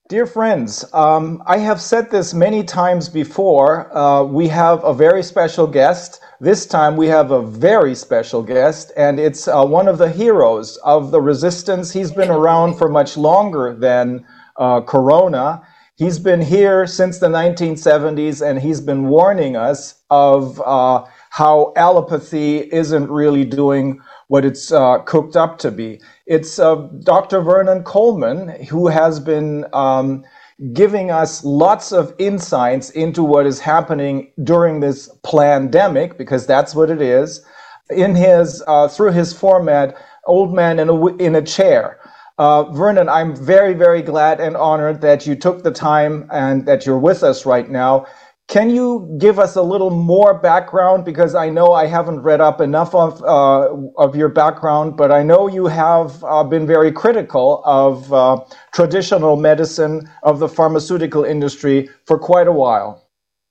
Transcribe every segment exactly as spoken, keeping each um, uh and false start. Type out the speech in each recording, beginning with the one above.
Dear friends, um, I have said this many times before. Uh, we have a very special guest. This time we have a very special guest, and it's uh, one of the heroes of the resistance. He's been around for much longer than uh, Corona. He's been here since the nineteen seventies, and he's been warning us of uh, how allopathy isn't really doing what it's uh, cooked up to be. It's uh, Doctor Vernon Coleman, who has been um, giving us lots of insights into what is happening during this plandemic, because that's what it is, in his uh, through his format, Old Man in a, in a Chair. Uh, Vernon, I'm very, very glad and honored that you took the time and that you're with us right now. Can you give us a little more background? Because I know I haven't read up enough of uh, of your background, but I know you have uh, been very critical of uh, traditional medicine, of the pharmaceutical industry for quite a while.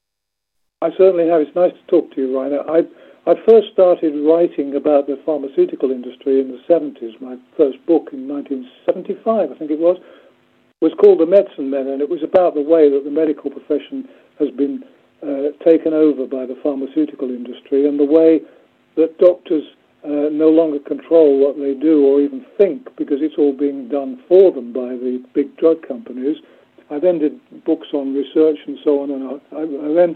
I certainly have. It's nice to talk to you, Rainer. I, I first started writing about the pharmaceutical industry in the seventies. My first book in nineteen seventy-five, I think it was, was called The Medicine Men, and it was about the way that the medical profession has been uh, taken over by the pharmaceutical industry and the way that doctors uh, no longer control what they do or even think because it's all being done for them by the big drug companies. I then did books on research and so on, and I, I, I then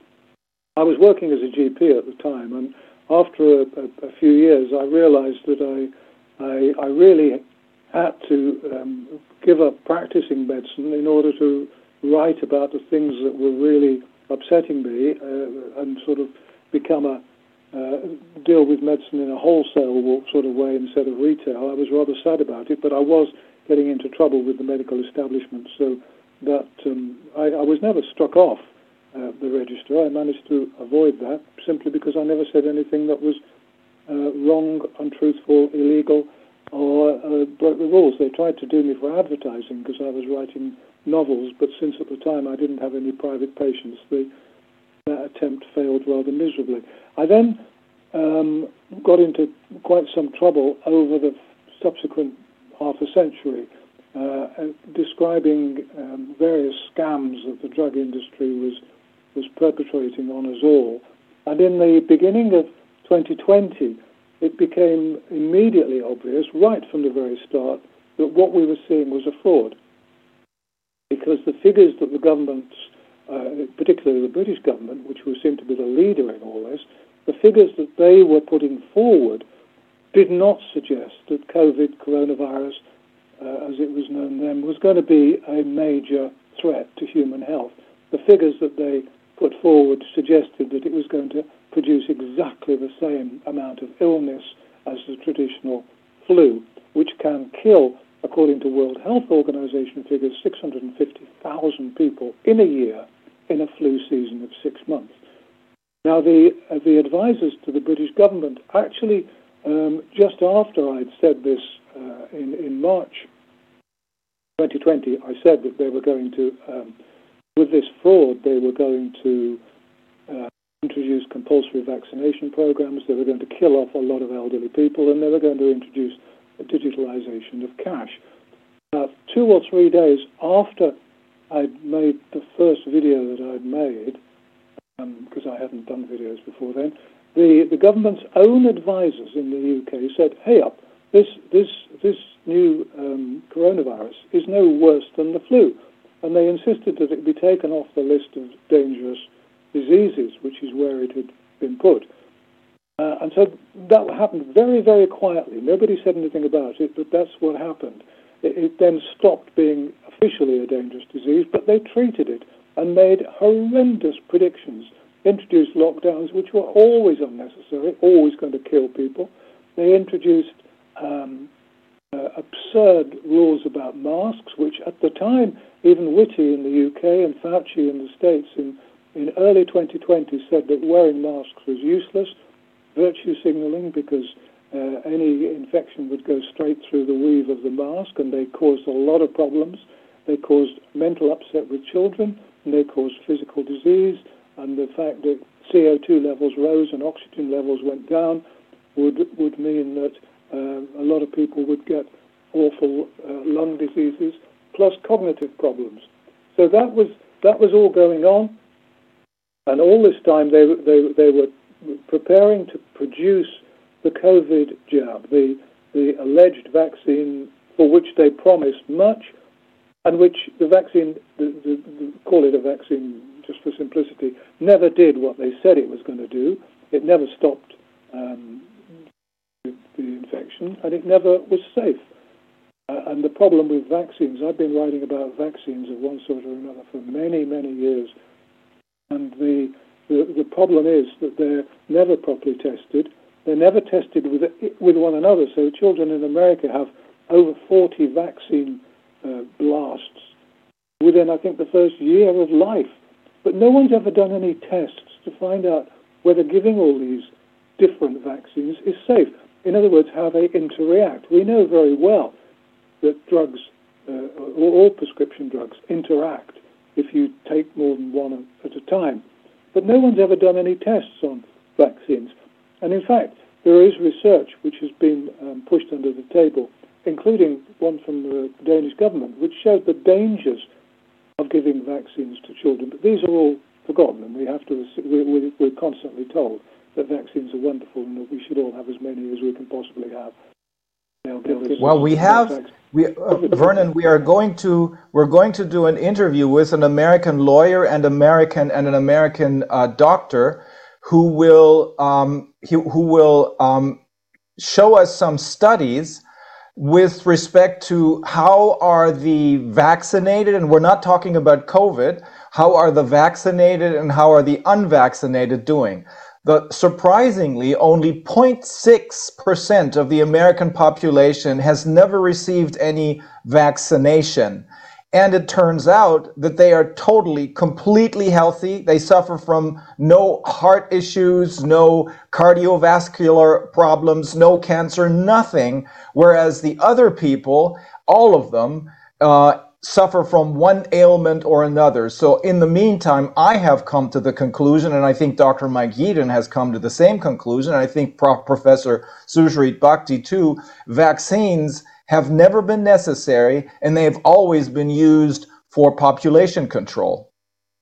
I was working as a G P at the time, and after a, a, a few years I realized that I, I, I really had to um, give up practicing medicine in order to write about the things that were really upsetting me uh, and sort of become a uh, deal with medicine in a wholesale sort of way instead of retail. I was rather sad about it, but I was getting into trouble with the medical establishment, so that um, I, I was never struck off uh, the register. I managed to avoid that simply because I never said anything that was uh, wrong, untruthful, illegal, or uh, broke the rules. They tried to do me for advertising because I was writing novels, but since at the time I didn't have any private patients, the, that attempt failed rather miserably. I then um, got into quite some trouble over the subsequent half a century, uh, describing um, various scams that the drug industry was was perpetrating on us all. And in the beginning of twenty twenty, it became immediately obvious, right from the very start, that what we were seeing was a fraud. Because the figures that the governments, uh, particularly the British government, which was seemed to be the leader in all this, the figures that they were putting forward did not suggest that COVID, coronavirus, uh, as it was known then, was going to be a major threat to human health. The figures that they put forward suggested that it was going to produce exactly the same amount of illness as the traditional flu, which can kill, according to World Health Organization figures, six hundred fifty thousand people in a year in a flu season of six months. Now, the uh, the advisors to the British government actually, um, just after I'd said this uh, in, in March twenty twenty, I said that they were going to, um, with this fraud, they were going to uh, introduce compulsory vaccination programs, they were going to kill off a lot of elderly people, and they were going to introduce digitalization of cash. Uh, two or three days after I'd made the first video that I'd made, because um, I hadn't done videos before then, the, the government's own advisors in the U K said, hey up, this this this new um, coronavirus is no worse than the flu. And they insisted that it be taken off the list of dangerous diseases, which is where it had been put. Uh, and so that happened very, very quietly. Nobody said anything about it, but that's what happened. It, it then stopped being officially a dangerous disease, but they treated it and made horrendous predictions, introduced lockdowns, which were always unnecessary, always going to kill people. They introduced um, uh, absurd rules about masks, which at the time, even Whitty in the U K and Fauci in the States in, in early twenty twenty said that wearing masks was useless, virtue signaling, because uh, any infection would go straight through the weave of the mask, and they caused a lot of problems. They caused mental upset with children, and they caused physical disease, and the fact that C O two levels rose and oxygen levels went down would would mean that uh, a lot of people would get awful uh, lung diseases. plus cognitive problems. So that was that was all going on, and all this time they they they were preparing to produce the COVID jab, the the alleged vaccine for which they promised much, and which the vaccine, the, the, the, call it a vaccine just for simplicity, never did what they said it was going to do. It never stopped um, the, the infection, and it never was safe. Uh, and the problem with vaccines, I've been writing about vaccines of one sort or another for many, many years, and the the, the problem is that they're never properly tested. They're never tested with with one another. So children in America have over forty vaccine uh, blasts within, I think, the first year of life. But no one's ever done any tests to find out whether giving all these different vaccines is safe. In other words, how they interact. We know very well that drugs, uh, all prescription drugs, interact if you take more than one at a time. But no one's ever done any tests on vaccines. And in fact, there is research which has been um, pushed under the table, including one from the Danish government, which showed the dangers of giving vaccines to children. But these are all forgotten, and we have to, we, we're constantly told that vaccines are wonderful and that we should all have as many as we can possibly have. Well, we have, we, uh, Vernon, we are going to, we're going to do an interview with an American lawyer and American and an American uh, doctor who will, um, he, who will um, show us some studies with respect to how are the vaccinated, and we're not talking about COVID, how are the vaccinated and how are the unvaccinated doing? The, surprisingly, only zero point six percent of the American population has never received any vaccination. And it turns out that they are totally, completely healthy. They suffer from no heart issues, no cardiovascular problems, no cancer, nothing. Whereas the other people, all of them, uh, suffer from one ailment or another. So in the meantime, I have come to the conclusion, and I think Doctor Mike Yeadon has come to the same conclusion, and I think Prof Professor Sucharit Bhakdi too, vaccines have never been necessary, and they have always been used for population control.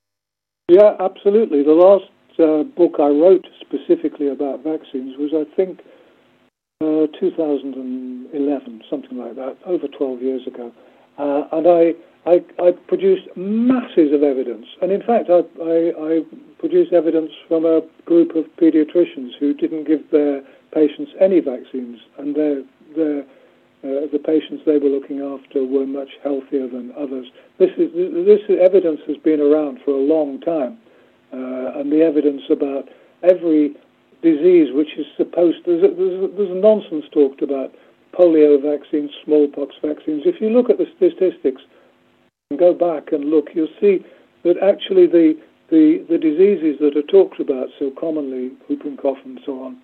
Yeah, absolutely. The last uh, book I wrote specifically about vaccines was, I think, uh, two thousand eleven, something like that, over twelve years ago. Uh, and I, I, I produced masses of evidence. And in fact, I, I, I produced evidence from a group of pediatricians who didn't give their patients any vaccines, and their, their Uh, the patients they were looking after were much healthier than others. This is this evidence has been around for a long time, uh, and the evidence about every disease which is supposed to, there's, there's, there's nonsense talked about polio vaccines, smallpox vaccines. If you look at the statistics and go back and look, you'll see that actually the the, the diseases that are talked about so commonly, whooping cough and so on,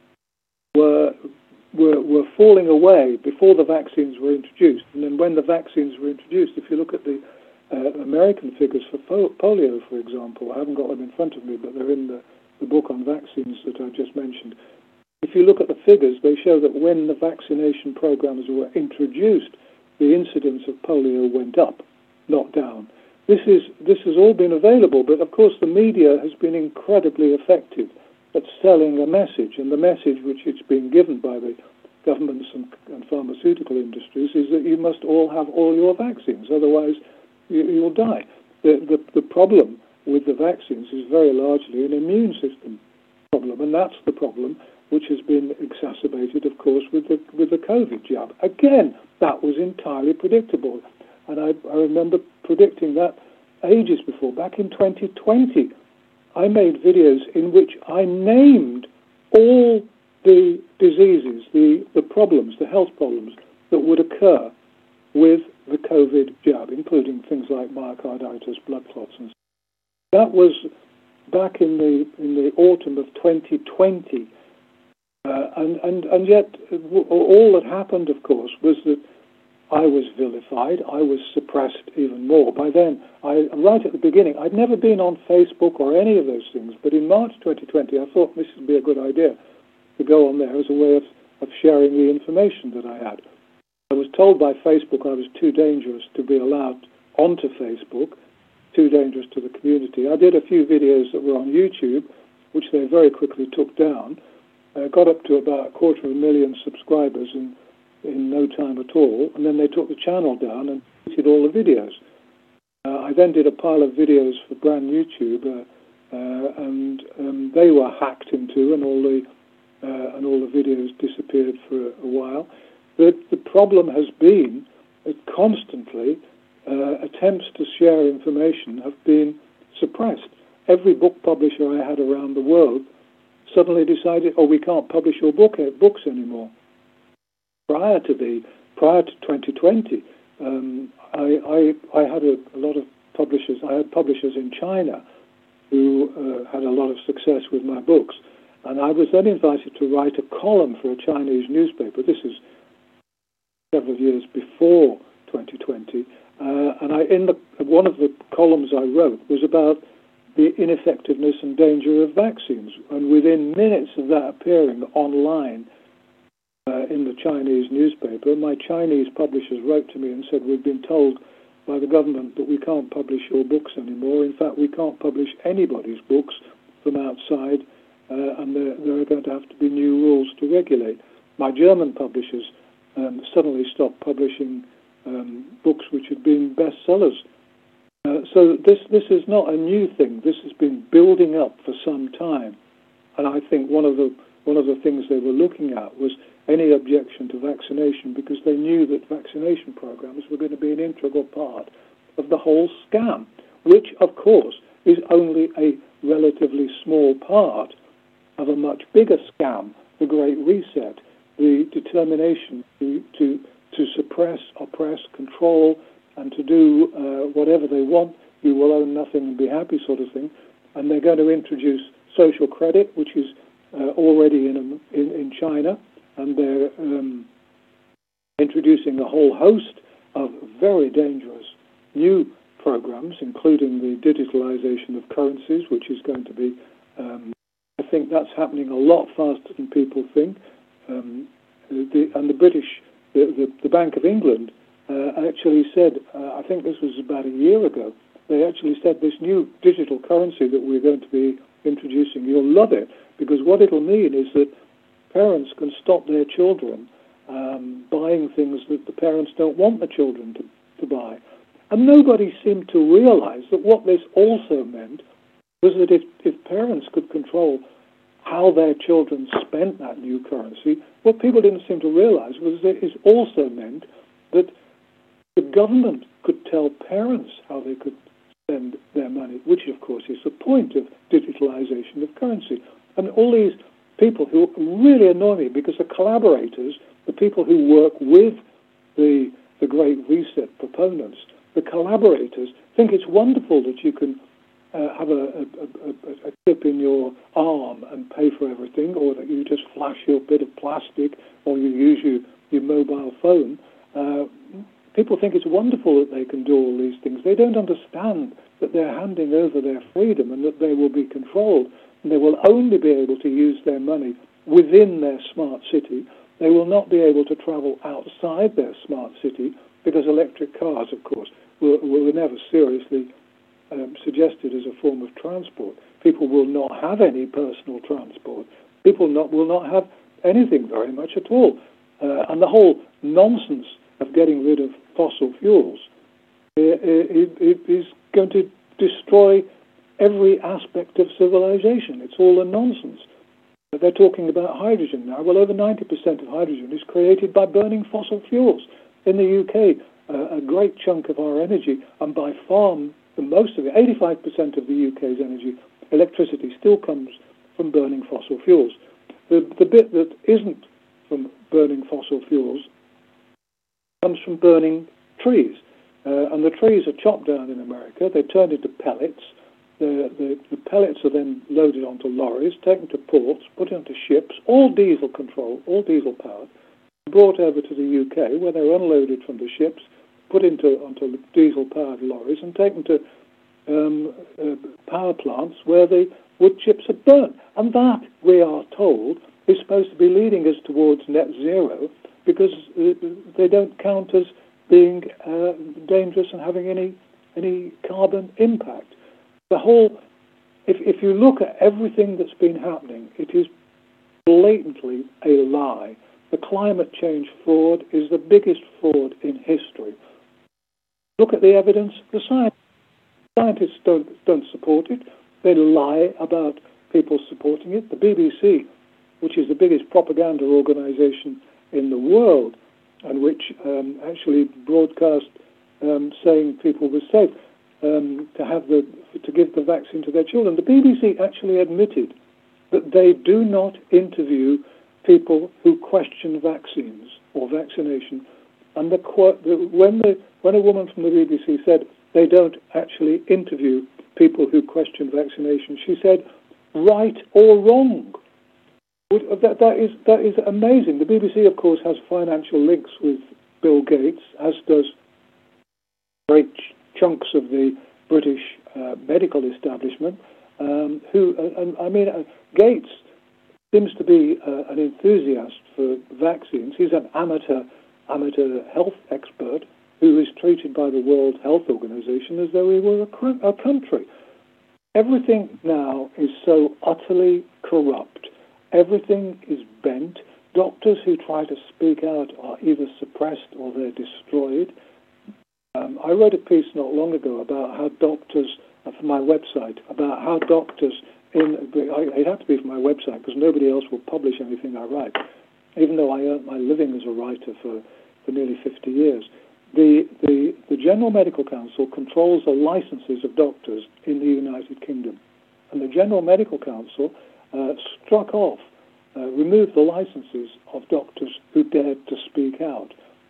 were Were, were falling away before the vaccines were introduced. And then when the vaccines were introduced, if you look at the uh, American figures for po- polio, for example, I haven't got them in front of me, but they're in the, the book on vaccines that I just mentioned. If you look at the figures, they show that when the vaccination programs were introduced, the incidence of polio went up, not down. This is this has all been available, but of course the media has been incredibly effective at selling a message, and the message which it's been given by the governments and, and pharmaceutical industries is that you must all have all your vaccines, otherwise you, you'll die. The, the, the problem with the vaccines is very largely an immune system problem, and that's the problem which has been exacerbated, of course, with the, with the COVID jab. Again, that was entirely predictable, and I, I remember predicting that ages before, back in twenty twenty. I made videos in which I named all the diseases, the, the problems, the health problems that would occur with the COVID jab, including things like myocarditis, blood clots, and so on. That was back in the in the autumn of twenty twenty, uh, and and and yet all that happened, of course, was that I was vilified. I was suppressed even more. By then, I, right at the beginning, I'd never been on Facebook or any of those things, but in March twenty twenty, I thought this would be a good idea to go on there as a way of, of sharing the information that I had. I was told by Facebook I was too dangerous to be allowed onto Facebook, too dangerous to the community. I did a few videos that were on YouTube, which they very quickly took down. Uh, got up to about a quarter of a million subscribers in, in no time at all, and then they took the channel down and deleted all the videos. Uh, I then did a pile of videos for brand YouTube, uh, uh, and um, they were hacked into, and all the uh, and all the videos disappeared for a, a while. The, the problem has been that constantly uh, attempts to share information have been suppressed. Every book publisher I had around the world suddenly decided, oh, we can't publish your book, uh, books anymore. Prior to the prior to twenty twenty, um, I, I, I had a, a lot of publishers. I had publishers in China who uh, had a lot of success with my books, and I was then invited to write a column for a Chinese newspaper. This is several years before twenty twenty, uh, and I, in the, one of the columns I wrote was about the ineffectiveness and danger of vaccines, and within minutes of that appearing online uh, in the Chinese newspaper, my Chinese publishers wrote to me and said, we've been told by the government that we can't publish your books anymore. In fact, we can't publish anybody's books from outside, uh, and there, there are going to have to be new rules to regulate. My German publishers Um, suddenly stopped publishing um, books which had been bestsellers. Uh, so this this is not a new thing. This has been building up for some time, and I think one of the one of the things they were looking at was any objection to vaccination, because they knew that vaccination programs were going to be an integral part of the whole scam, which of course is only a relatively small part of a much bigger scam, the Great Reset. The determination to, to to suppress, oppress, control, and to do uh, whatever they want. You will own nothing and be happy, sort of thing. And they're going to introduce social credit, which is uh, already in, in in China, and they're um, introducing a whole host of very dangerous new programs, including the digitalization of currencies, which is going to be. Um, I think that's happening a lot faster than people think. Um, the, and the British, the, the, the Bank of England, uh, actually said, uh, I think this was about a year ago, they actually said this new digital currency that we're going to be introducing, you'll love it, because what it'll mean is that parents can stop their children um, buying things that the parents don't want the children to, to buy. And nobody seemed to realize that what this also meant was that if, if parents could control how their children spent that new currency, what people didn't seem to realize was that it also meant that the government could tell parents how they could spend their money, which of course is the point of digitalization of currency. And all these people who really annoy me, because the collaborators, the people who work with the, the Great Reset proponents, the collaborators think it's wonderful that you can Uh, have a, a, a, a chip in your arm and pay for everything, or that you just flash your bit of plastic, or you use your, your mobile phone. Uh, people think it's wonderful that they can do all these things. They don't understand that they're handing over their freedom and that they will be controlled, and they will only be able to use their money within their smart city. They will not be able to travel outside their smart city, because electric cars, of course, were, were never seriously Um, suggested as a form of transport. People will not have any personal transport. People not, will not have anything very much at all. Uh, and the whole nonsense of getting rid of fossil fuels uh, it, it is going to destroy every aspect of civilization. It's all a nonsense. They're talking about hydrogen now. Well, over ninety percent of hydrogen is created by burning fossil fuels. In the U K, uh, a great chunk of our energy, and by far the most of it, eighty-five percent of the U K's energy, electricity, still comes from burning fossil fuels. The, the bit that isn't from burning fossil fuels comes from burning trees. Uh, and the trees are chopped down in America. They're turned into pellets. The, the, the pellets are then loaded onto lorries, taken to ports, put onto ships, all diesel controlled, all diesel powered, brought over to the U K, where they're unloaded from the ships, put into onto diesel-powered lorries and taken to um, uh, power plants where the wood chips are burnt. And that, we are told, is supposed to be leading us towards net zero because uh, they don't count as being uh, dangerous and having any any carbon impact. The whole, if if you look at everything that's been happening, it is blatantly a lie. The climate change fraud is the biggest fraud in history. Look at the evidence. The science, scientists don't don't support it. They lie about people supporting it. The B B C, which is the biggest propaganda organisation in the world, and which um, actually broadcast um, saying people were safe um, to have the to give the vaccine to their children. The B B C actually admitted that they do not interview people who question vaccines or vaccination. And the, the, when the when a woman from the B B C said they don't actually interview people who question vaccination, she said, right or wrong. That, that is that is amazing. The B B C, of course, has financial links with Bill Gates, as does great ch- chunks of the British uh, medical establishment. Um, who, uh, and, I mean, uh, Gates seems to be uh, an enthusiast for vaccines. He's an amateur amateur health expert who is treated by the World Health Organization as though he were a, cr- a country. Everything now is so utterly corrupt. Everything is bent. Doctors who try to speak out are either suppressed or they're destroyed. Um, I wrote a piece not long ago about how doctors, uh, for my website, about how doctors in, it had to be for my website because nobody else will publish anything I write, even though I earned my living as a writer for, for nearly fifty years. The, the, the General Medical Council controls the licenses of doctors in the United Kingdom. And the General Medical Council uh, struck off, uh, removed the licenses of doctors who dared to speak out.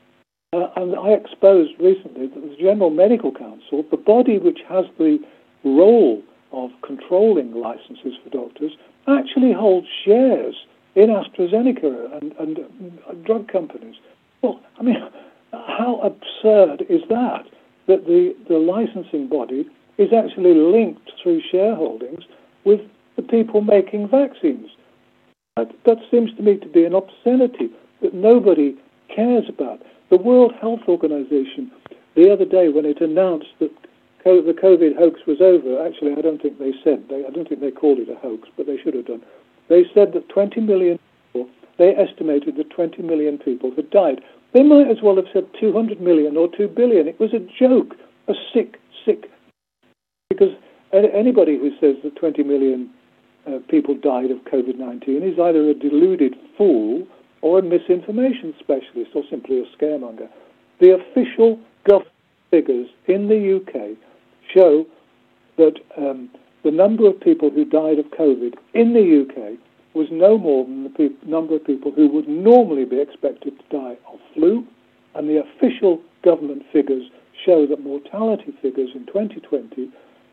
Uh, and I exposed recently that the General Medical Council, the body which has the role of controlling licenses for doctors, actually holds shares in AstraZeneca and, and uh, drug companies. Well, I mean, how absurd is that? That the, the licensing body is actually linked through shareholdings with the people making vaccines. That, that seems to me to be an obscenity that nobody cares about. The World Health Organization, the other day when it announced that co- the COVID hoax was over, actually I don't think they said, they, I don't think they called it a hoax, but they should have done. They said that twenty million people, they estimated that twenty million people had died. They might as well have said two hundred million or two billion. It was a joke, a sick, sick, because anybody who says that twenty million uh, people died of COVID nineteen is either a deluded fool or a misinformation specialist or simply a scaremonger. The official government figures in the U K show that um, the number of people who died of COVID in the U K was no more than the pe- number of people who would normally be expected to die of flu, and the official government figures show that mortality figures in twenty twenty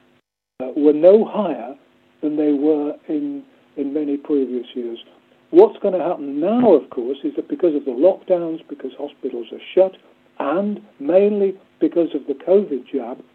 uh, were no higher than they were in, in many previous years. What's going to happen now, of course, is that because of the lockdowns, because hospitals are shut, and mainly because of the COVID jab,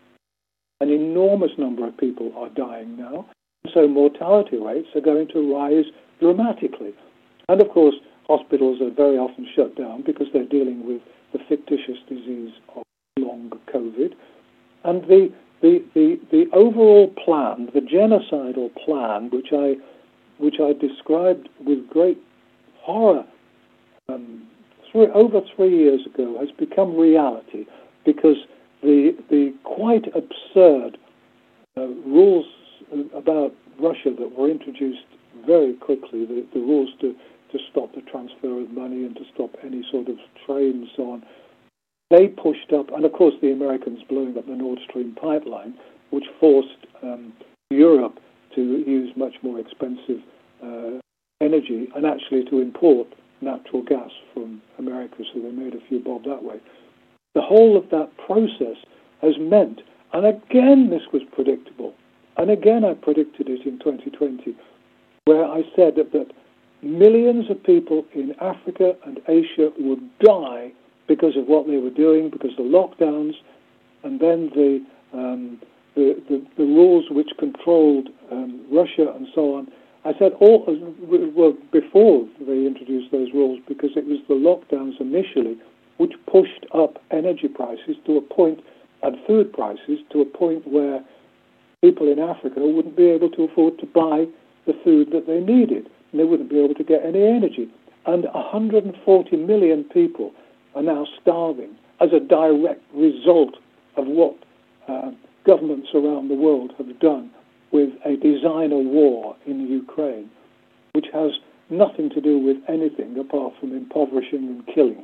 an enormous number of people are dying now. So mortality rates are going to rise dramatically. And of course, hospitals are very often shut down because they're dealing with the fictitious disease of long COVID. And the, the, the, the overall plan, the genocidal plan, which I which I described with great horror um, three, over three years ago, has become reality because the the quite absurd uh, rules about Russia that were introduced very quickly, the, the rules to, to stop the transfer of money and to stop any sort of trade and so on, they pushed up, and of course the Americans blowing up the Nord Stream pipeline, which forced um, Europe to use much more expensive uh, energy and actually to import natural gas from America, so they made a few bob that way. The whole of that process has meant, and again this was predictable, and again I predicted it in twenty twenty, where I said that, that millions of people in Africa and Asia would die because of what they were doing, because of the lockdowns, and then the um, the, the, the rules which controlled um, Russia and so on, I said all well before they introduced those rules, because it was the lockdowns initially which pushed up energy prices to a point, and food prices to a point where people in Africa wouldn't be able to afford to buy the food that they needed, and they wouldn't be able to get any energy. And one hundred forty million people are now starving as a direct result of what uh, governments around the world have done with a designer war in Ukraine, which has nothing to do with anything apart from impoverishing and killing.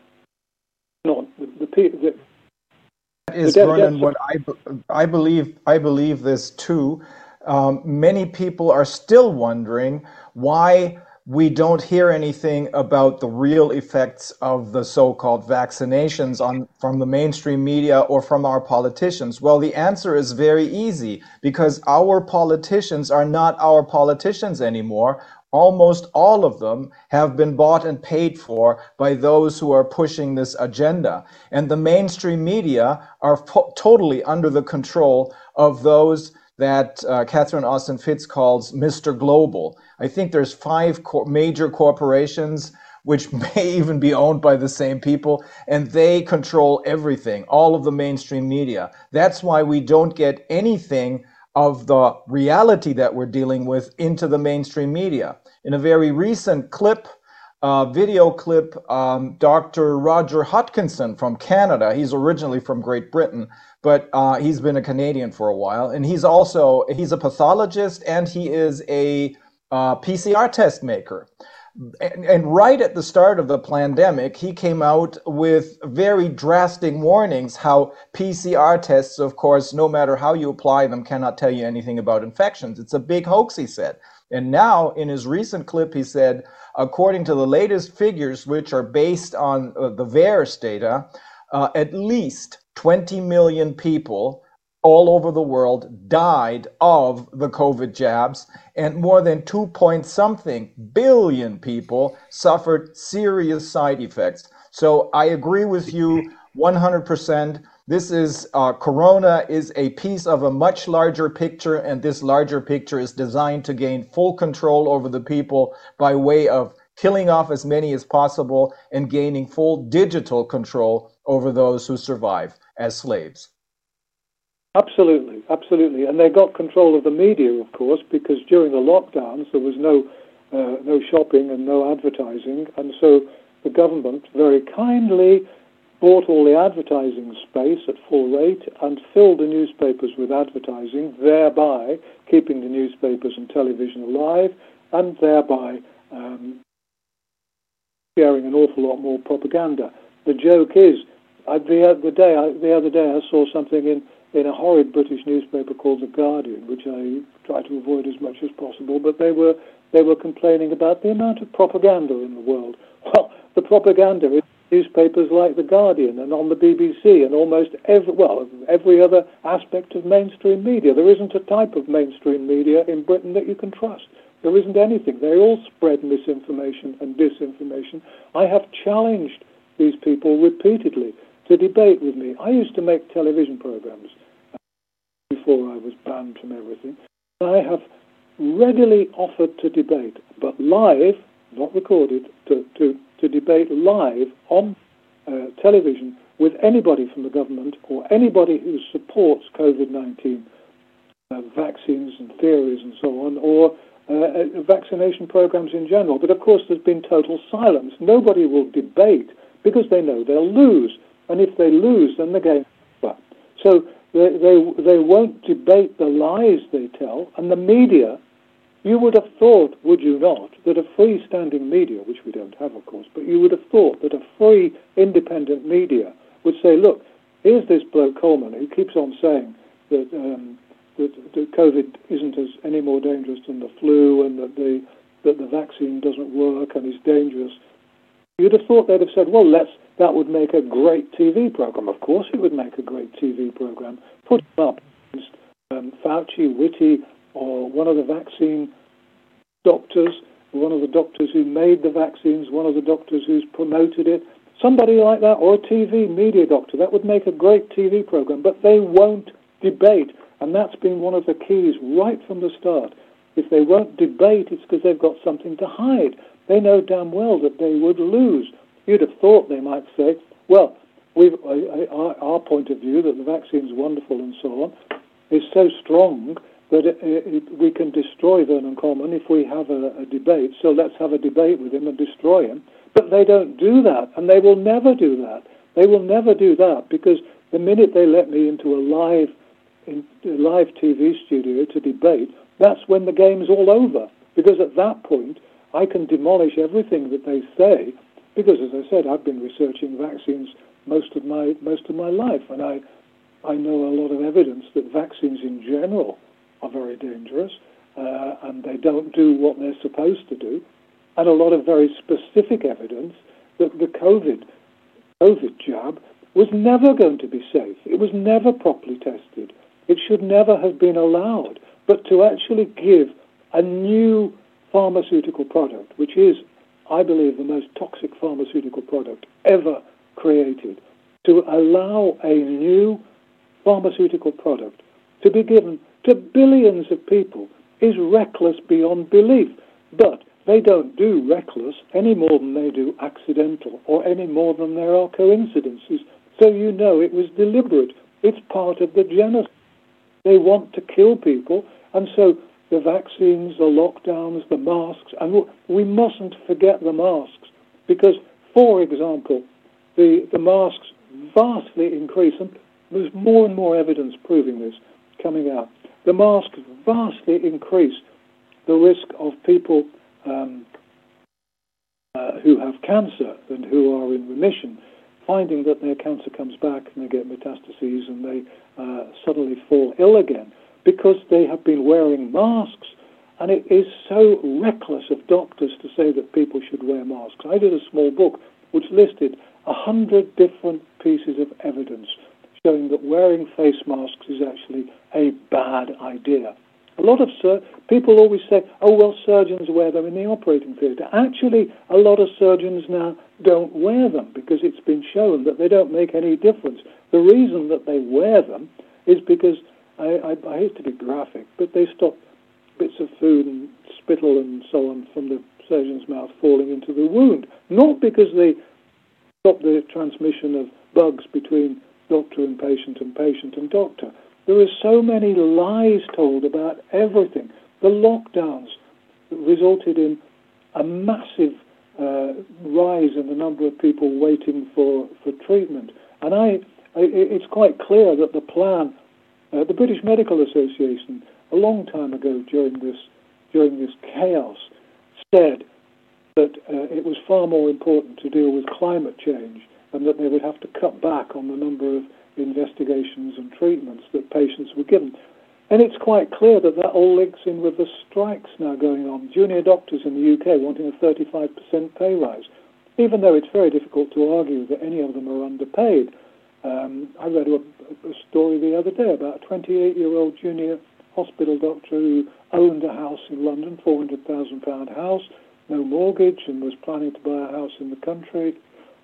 Not the, the, the That is, the Vernon, what I, I believe. I believe this too. Um, many people are still wondering why we don't hear anything about the real effects of the so-called vaccinations on from the mainstream media or from our politicians. Well, the answer is very easy, because our politicians are not our politicians anymore. Almost all of them have been bought and paid for by those who are pushing this agenda. And the mainstream media are fo- totally under the control of those that uh, Catherine Austin Fitts calls Mister Global. I think there's five co- major corporations which may even be owned by the same people, and they control everything, all of the mainstream media. That's why we don't get anything of the reality that we're dealing with into the mainstream media. In a very recent clip, uh, video clip, um, Doctor Roger Hodkinson from Canada, he's originally from Great Britain, but uh, he's been a Canadian for a while, and he's also, he's a pathologist, and he is a uh, P C R test maker. And, and right at the start of the pandemic, he came out with very drastic warnings how P C R tests, of course, no matter how you apply them, cannot tell you anything about infections. It's a big hoax, he said. And now, in his recent clip, he said, according to the latest figures, which are based on uh, the VAERS data, uh, at least twenty million people all over the world died of the COVID jabs, and more than two point something billion people suffered serious side effects. So I agree with you one hundred percent. This is, uh, Corona is a piece of a much larger picture, and this larger picture is designed to gain full control over the people by way of killing off as many as possible and gaining full digital control over those who survive as slaves. Absolutely, absolutely. And they got control of the media, of course, because during the lockdowns there was no uh, no shopping and no advertising, and so the government very kindly bought all the advertising space at full rate and filled the newspapers with advertising, thereby keeping the newspapers and television alive, and thereby um, sharing an awful lot more propaganda. The joke is, I, the, the, day I, the other day I saw something in in a horrid British newspaper called The Guardian, which I try to avoid as much as possible, but they were they were complaining about the amount of propaganda in the world. Well, the propaganda is newspapers like The Guardian and on the B B C and almost every, well, every other aspect of mainstream media. There isn't a type of mainstream media in Britain that you can trust. There isn't anything. They all spread misinformation and disinformation. I have challenged these people repeatedly to debate with me. I used to make television programs before I was banned from everything. I have readily offered to debate, but live, not recorded, to, to, to debate live on uh, television with anybody from the government or anybody who supports COVID nineteen uh, vaccines and theories and so on, or uh, vaccination programs in general. But of course there's been total silence. Nobody will debate because they know they'll lose. And if they lose, then the game's over. So they, they they won't debate the lies they tell. And the media, you would have thought, would you not, that a freestanding media, which we don't have, of course, but you would have thought that a free, independent media would say, look, here's this bloke Coleman who keeps on saying that, um, that, that COVID isn't as any more dangerous than the flu and that the, that the vaccine doesn't work and is dangerous. You'd have thought they'd have said, well, let's that would make a great T V program. Of course it would make a great T V program. Put him up against um, Fauci, Whitty, or one of the vaccine doctors, one of the doctors who made the vaccines, one of the doctors who's promoted it, somebody like that, or a T V media doctor. That would make a great T V program, but they won't debate. And that's been one of the keys right from the start. If they won't debate, it's because they've got something to hide. They know damn well that they would lose. You'd have thought they might say, well, we've, our, our point of view that the vaccine's wonderful and so on is so strong that it, it, we can destroy Vernon Coleman if we have a, a debate, so let's have a debate with him and destroy him. But they don't do that, and they will never do that. They will never do that, because the minute they let me into a live, in, a live T V studio to debate, that's when the game's all over. Because at that point, I can demolish everything that they say, because, as I said, I've been researching vaccines most of my most of my life, and I I know a lot of evidence that vaccines in general are very dangerous, uh, and they don't do what they're supposed to do, and a lot of very specific evidence that the COVID COVID jab was never going to be safe. It was never properly tested. It should never have been allowed. But to actually give a new pharmaceutical product, which is, I believe, the most toxic pharmaceutical product ever created, to allow a new pharmaceutical product to be given to billions of people is reckless beyond belief. But they don't do reckless any more than they do accidental, or any more than there are coincidences. So you know it was deliberate. It's part of the genocide. They want to kill people, and so the vaccines, the lockdowns, the masks, and we mustn't forget the masks, because, for example, the, the masks vastly increase, and there's more and more evidence proving this coming out. The masks vastly increase the risk of people um, uh, who have cancer and who are in remission, finding that their cancer comes back and they get metastases and they uh, suddenly fall ill again because they have been wearing masks. And it is so reckless of doctors to say that people should wear masks. I did a small book which listed a hundred different pieces of evidence showing that wearing face masks is actually a bad idea. A lot of sur- people always say, oh, well, surgeons wear them in the operating theatre. Actually, a lot of surgeons now don't wear them because it's been shown that they don't make any difference. The reason that they wear them is because, I, I, I hate to be graphic, but they stop bits of food and spittle and so on from the surgeon's mouth falling into the wound, not because they stop the transmission of bugs between doctor and patient and patient and doctor. There are so many lies told about everything. The lockdowns resulted in a massive uh, rise in the number of people waiting for, for treatment. And I, I, it's quite clear that the plan, uh, the British Medical Association, a long time ago during this during this chaos, said that uh, it was far more important to deal with climate change, and that they would have to cut back on the number of investigations and treatments that patients were given. And it's quite clear that that all links in with the strikes now going on. Junior doctors in the U K wanting a thirty-five percent pay rise, even though it's very difficult to argue that any of them are underpaid. Um, I read a, a story the other day about a twenty-eight-year-old junior hospital doctor who owned a house in London, four hundred thousand pound house, no mortgage, and was planning to buy a house in the country.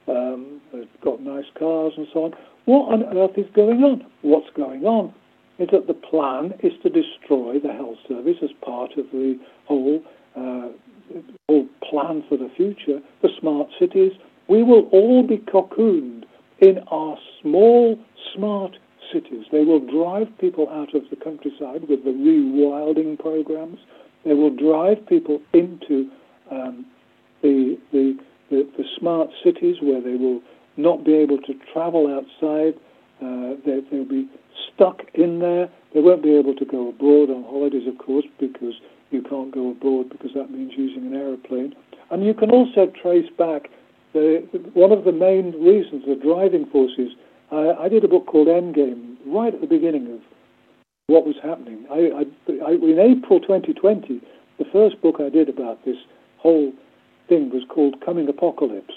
Um, they've got nice cars and so on. What on earth is going on? What's going on is that the plan is to destroy the health service as part of the whole, uh, whole plan for the future, the smart cities. We will all be cocooned in our small, smart cities. They will drive people out of the countryside with the rewilding programs. They will drive people into um, the, the, the, the smart cities where they will not be able to travel outside. Uh, they, they'll be stuck in there. They won't be able to go abroad on holidays, of course, because you can't go abroad because that means using an aeroplane. And you can also trace back the, one of the main reasons, the driving forces. Uh, I did a book called Endgame right at the beginning of what was happening. I, I, I, in April twenty twenty, the first book I did about this whole thing was called Coming Apocalypse,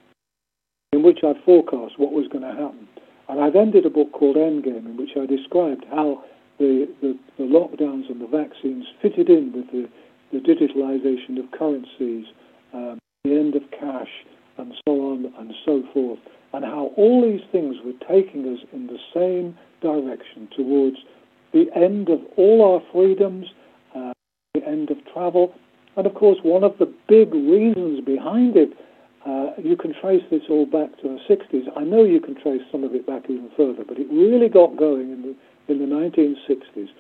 in which I forecast what was going to happen. And I then did a book called Endgame, in which I described how the, the, the lockdowns and the vaccines fitted in with the, the digitalization of currencies, um, the end of cash, and so on and so forth, and how all these things were taking us in the same direction towards the end of all our freedoms, uh, the end travel. And of course, one of the big reasons behind it, uh, you can trace this all back to the sixties. I know you can trace some of it back even further, but it really got going in the, in the nineteen sixties,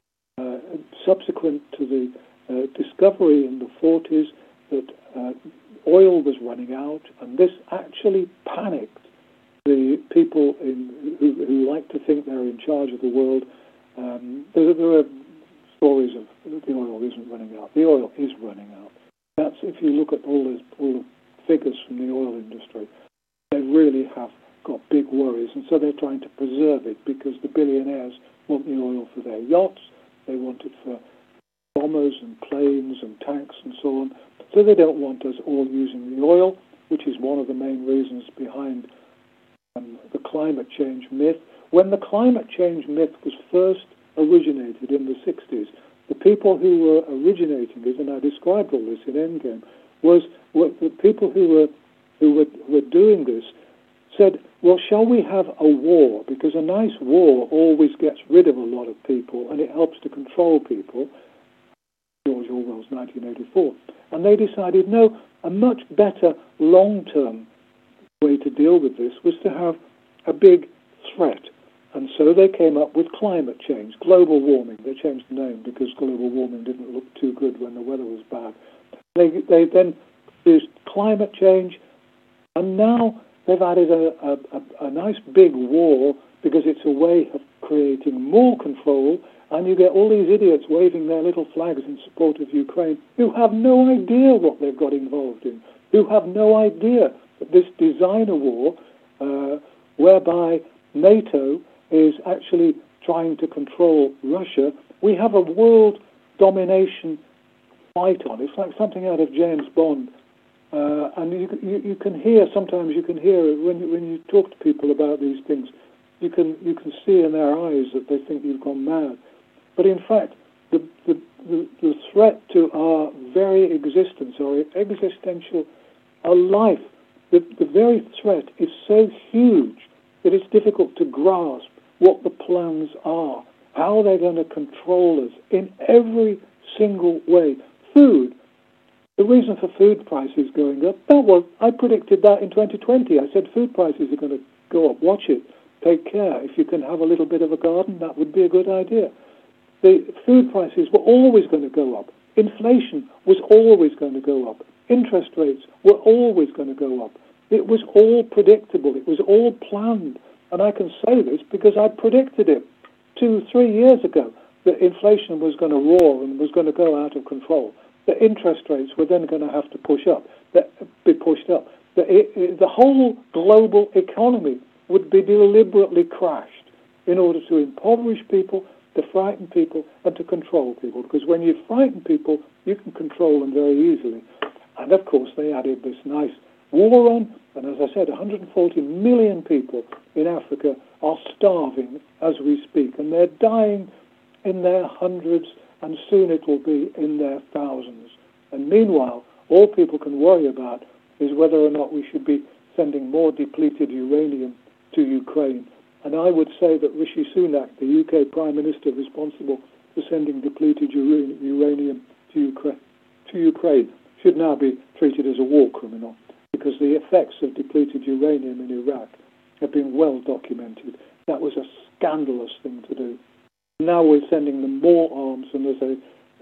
uh, subsequent to the uh, discovery in the forties that uh, oil was running out, and this actually panicked the people in, who, who like to think they're in charge of the world. Um, there, there are stories of the oil isn't running out. The oil is running out. That's if you look at all the, all the figures from the oil industry, they really have got big worries, and so they're trying to preserve it because the billionaires want the oil for their yachts, they want it for bombers and planes and tanks and so on. So they don't want us all using the oil, which is one of the main reasons behind um, the climate change myth. When the climate change myth was first originated in the sixties, the people who were originating it, and I described all this in Endgame, was were the people who were who were who were doing this said, well, shall we have a war? Because a nice war always gets rid of a lot of people and it helps to control people. George Orwell's nineteen eighty-four. And they decided, no, a much better long-term way to deal with this was to have a big threat. And so they came up with climate change, global warming. They changed the name because global warming didn't look too good when the weather was bad. They, they then used climate change, and now they've added a, a, a, a nice big war because it's a way of creating more control, and you get all these idiots waving their little flags in support of Ukraine who have no idea what they've got involved in, who have no idea that this designer war, uh, whereby NATO is actually trying to control Russia, we have a world domination fight on. It's like something out of James Bond. Uh, and you, you, you can hear, sometimes you can hear, when you, when you talk to people about these things, you can you can see in their eyes that they think you've gone mad. But in fact, the, the, the, the threat to our very existence, our existential, our life, the, the very threat is so huge that it's difficult to grasp what the plans are, how they're going to control us in every single way. Food, the reason for food prices going up, that was, I predicted that in twenty twenty. I said food prices are going to go up. Watch it. Take care. If you can have a little bit of a garden, that would be a good idea. The food prices were always going to go up. Inflation was always going to go up. Interest rates were always going to go up. It was all predictable. It was all planned. And I can say this because I predicted it two, three years ago, that inflation was going to roar and was going to go out of control. The interest rates were then going to have to push up, that, be pushed up. The, it, the whole global economy would be deliberately crashed in order to impoverish people, to frighten people, and to control people. Because when you frighten people, you can control them very easily. And of course, they added this nice war on, and as I said, one hundred forty million people in Africa are starving as we speak, and they're dying in their hundreds, and soon it will be in their thousands. And meanwhile, all people can worry about is whether or not we should be sending more depleted uranium to Ukraine. And I would say that Rishi Sunak, the U K Prime Minister responsible for sending depleted uranium to Ukraine, to Ukraine, should now be treated as a war criminal, because the effects of depleted uranium in Iraq have been well documented. That was a scandalous thing to do. Now we're sending them more arms, and as I,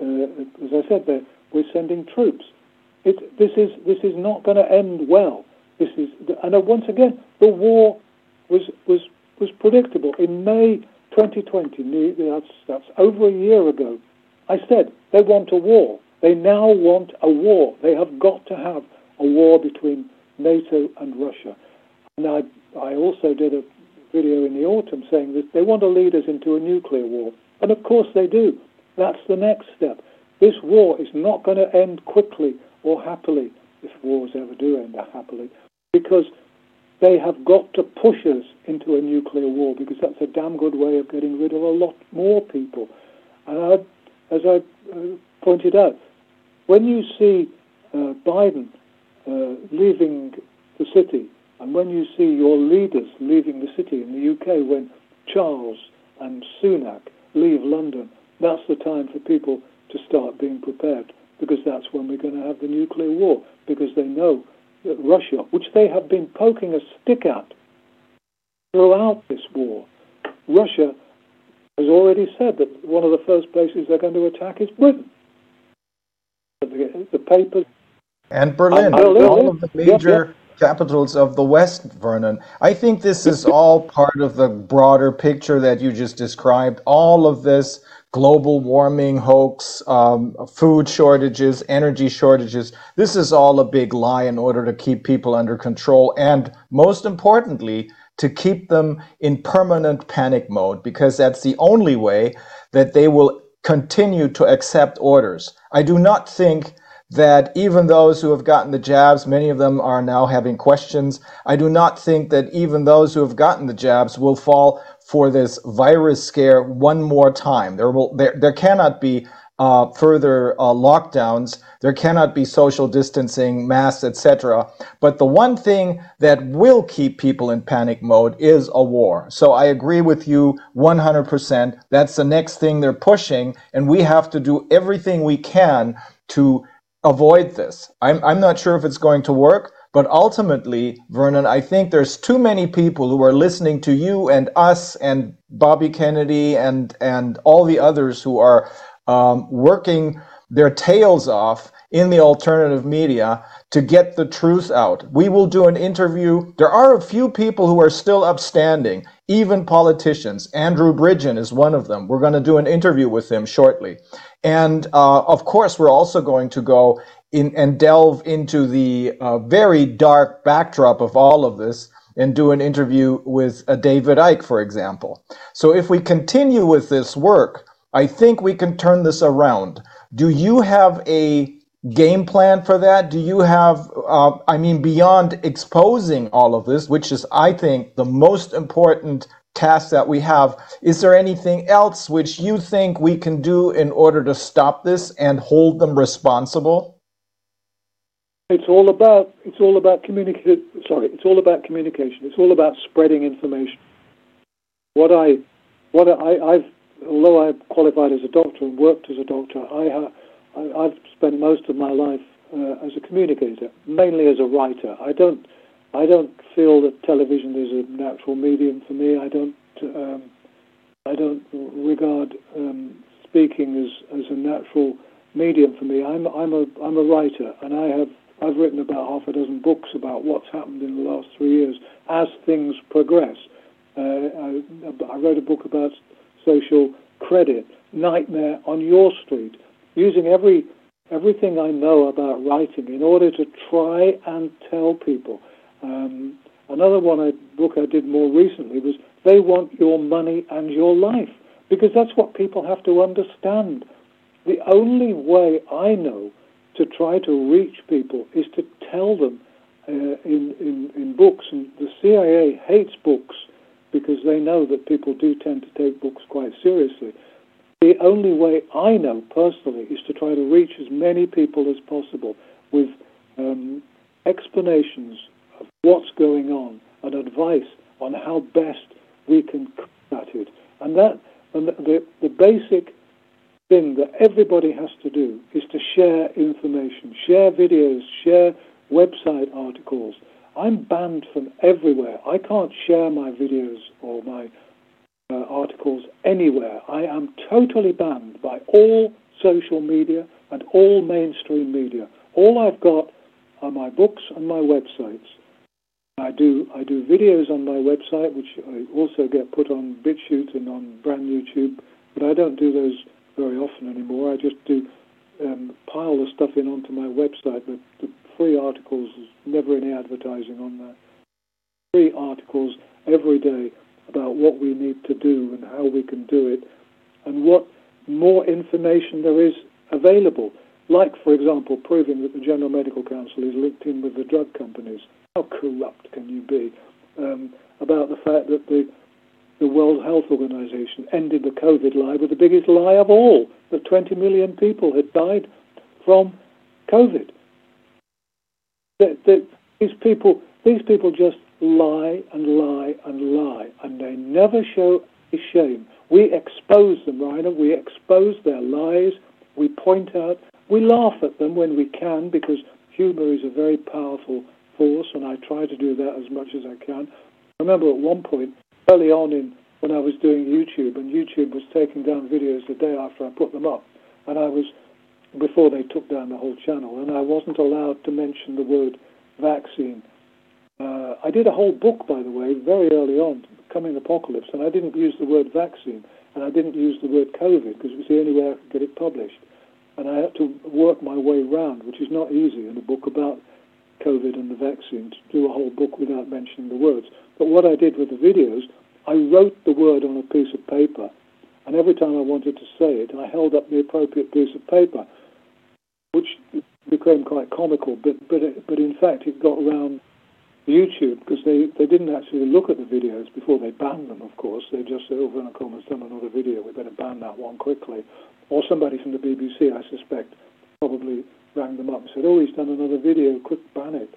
uh, as I said there, we're sending troops. It, this is this is not going to end well. This is, and once again, the war was was was predictable. In May twenty twenty, that's that's over a year ago, I said they want a war. They now want a war. They have got to have a war between NATO and Russia. And I I also did a video in the autumn saying that they want to lead us into a nuclear war. And of course they do. That's the next step. This war is not going to end quickly or happily, if wars ever do end happily, because they have got to push us into a nuclear war, because that's a damn good way of getting rid of a lot more people. And I, as I uh, pointed out, when you see uh, Biden uh, leaving the city, and when you see your leaders leaving the city in the U K, when Charles and Sunak leave London, that's the time for people to start being prepared because that's when we're going to have the nuclear war, because they know that Russia, which they have been poking a stick at throughout this war, Russia has already said that one of the first places they're going to attack is Britain. The, the papers... And Berlin, And Berlin, all of the major yeah, yeah. capitals of the West, Vernon. I think this is all part of the broader picture that you just described. All of this global warming hoax, um, food shortages, energy shortages, this is all a big lie in order to keep people under control and, most importantly, to keep them in permanent panic mode, because that's the only way that they will continue to accept orders. I do not think that even those who have gotten the jabs, many of them are now having questions. I do not think that even those who have gotten the jabs will fall for this virus scare one more time. There will, there, there cannot be uh, further uh, lockdowns. There cannot be social distancing, masks, et cetera. But the one thing that will keep people in panic mode is a war. So I agree with you one hundred percent. That's the next thing they're pushing, and we have to do everything we can to avoid this. I'm, I'm not sure if it's going to work, but ultimately, Vernon, I think there's too many people who are listening to you and us and Bobby Kennedy and, and all the others who are um, working their tails off in the alternative media to get the truth out. We will do an interview. There are a few people who are still upstanding, even politicians. Andrew Bridgen is one of them. We're going to do an interview with him shortly. And uh, of course, we're also going to go in and delve into the uh, very dark backdrop of all of this and do an interview with uh, David Icke, for example. So if we continue with this work, I think we can turn this around. Do you have a game plan for that? Do you have, uh, I mean, beyond exposing all of this, which is, I think, the most important task that we have, is there anything else which you think we can do in order to stop this and hold them responsible? It's all about it's all about communicate. Sorry, it's all about communication. It's all about spreading information. What I, what I, I've, although I've qualified as a doctor and worked as a doctor, I have. I've spent most of my life uh, as a communicator, mainly as a writer. I don't, I don't feel that television is a natural medium for me. I don't, um, I don't regard um, speaking as, as a natural medium for me. I'm, I'm a, I'm a writer, and I have, I've written about half a dozen books about what's happened in the last three years as things progress. Uh, I, I wrote a book about social credit, Nightmare on Your Street, using every everything I know about writing in order to try and tell people. Um, another one, a book I did more recently was They Want Your Money and Your Life, because that's what people have to understand. The only way I know to try to reach people is to tell them uh, in, in, in books, and the C I A hates books because they know that people do tend to take books quite seriously. The only way I know personally is to try to reach as many people as possible with um, explanations of what's going on and advice on how best we can combat it. And that, and the, the basic thing that everybody has to do is to share information, share videos, share website articles. I'm banned from everywhere. I can't share my videos or my Uh, articles anywhere. I am totally banned by all social media and all mainstream media. All I've got are my books and my websites. I do I do videos on my website, which I also get put on BitChute and on Brand YouTube, but I don't do those very often anymore. I just do um, pile the stuff in onto my website. The, the free articles, there's never any advertising on that. Free articles every day about what we need to do and how we can do it, and what more information there is available. Like, for example, proving that the General Medical Council is linked in with the drug companies. How corrupt can you be? Um, about the fact that the, the World Health Organization ended the COVID lie with the biggest lie of all, that twenty million people had died from COVID. That, that these people, these people just lie and lie and lie, and they never show any shame. We expose them, Rainer. We expose their lies. We point out We laugh at them when we can, because humour is a very powerful force, and I try to do that as much as I can. I remember at one point, early on in when I was doing YouTube, and YouTube was taking down videos the day after I put them up, and I was, before they took down the whole channel, and I wasn't allowed to mention the word vaccine. Uh, I did a whole book, by the way, very early on, Coming Apocalypse, and I didn't use the word vaccine, and I didn't use the word COVID, because it was the only way I could get it published. And I had to work my way round, which is not easy in a book about COVID and the vaccine, to do a whole book without mentioning the words. But what I did with the videos, I wrote the word on a piece of paper, and every time I wanted to say it, I held up the appropriate piece of paper, which became quite comical, but but it, but in fact it got around YouTube, because they, they didn't actually look at the videos before they banned them, of course. They just said, oh, Werner Coleman's done another video, we better ban that one quickly. Or somebody from the B B C, I suspect, probably rang them up and said, oh, he's done another video, quick, ban it.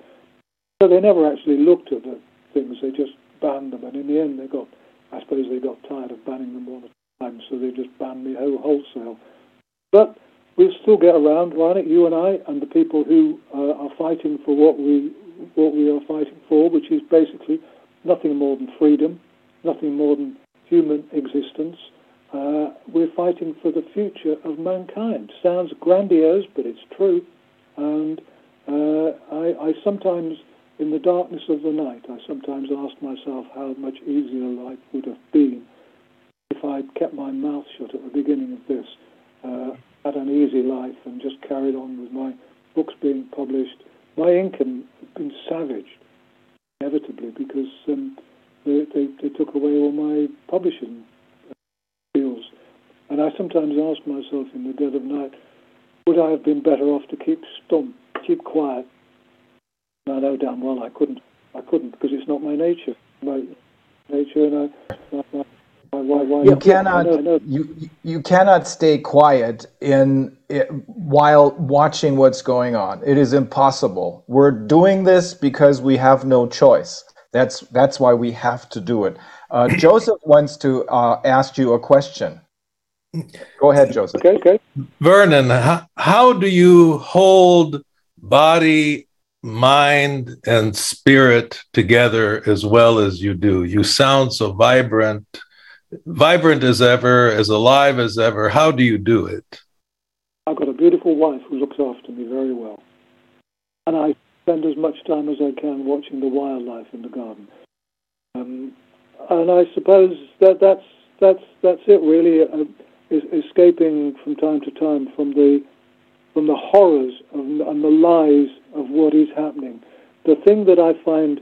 So they never actually looked at the things, they just banned them, and in the end they got, I suppose they got tired of banning them all the time, so they just banned me wholesale. But we'll still get around, Ryan, you and I, and the people who uh, are fighting for what we what we are fighting for, which is basically nothing more than freedom, nothing more than human existence. Uh, we're fighting for the future of mankind. Sounds grandiose, but it's true. And uh, I, I sometimes, in the darkness of the night, I sometimes ask myself how much easier life would have been if I'd kept my mouth shut at the beginning of this, uh, had an easy life and just carried on with my books being published. My income had been savaged, inevitably, because um, they, they, they took away all my publishing deals. And I sometimes ask myself in the dead of night, would I have been better off to keep stum, keep quiet? And I know damn well I couldn't. I couldn't, because it's not my nature. My nature, and I... I, I Why, why, why You not? cannot I know, I know. you you cannot stay quiet in it, while watching what's going on. It is impossible. We're doing this because we have no choice. That's that's why we have to do it. Uh, Joseph wants to uh, ask you a question. Go ahead, Joseph. Okay, okay. Vernon, how, how do you hold body, mind, and spirit together as well as you do? You sound so vibrant. Vibrant as ever, as alive as ever. How do you do it? I've got a beautiful wife who looks after me very well. And I spend as much time as I can watching the wildlife in the garden. Um, and I suppose that that's that's that's it really, uh, is escaping from time to time from the from the horrors of, and the lies of what is happening. The thing that I find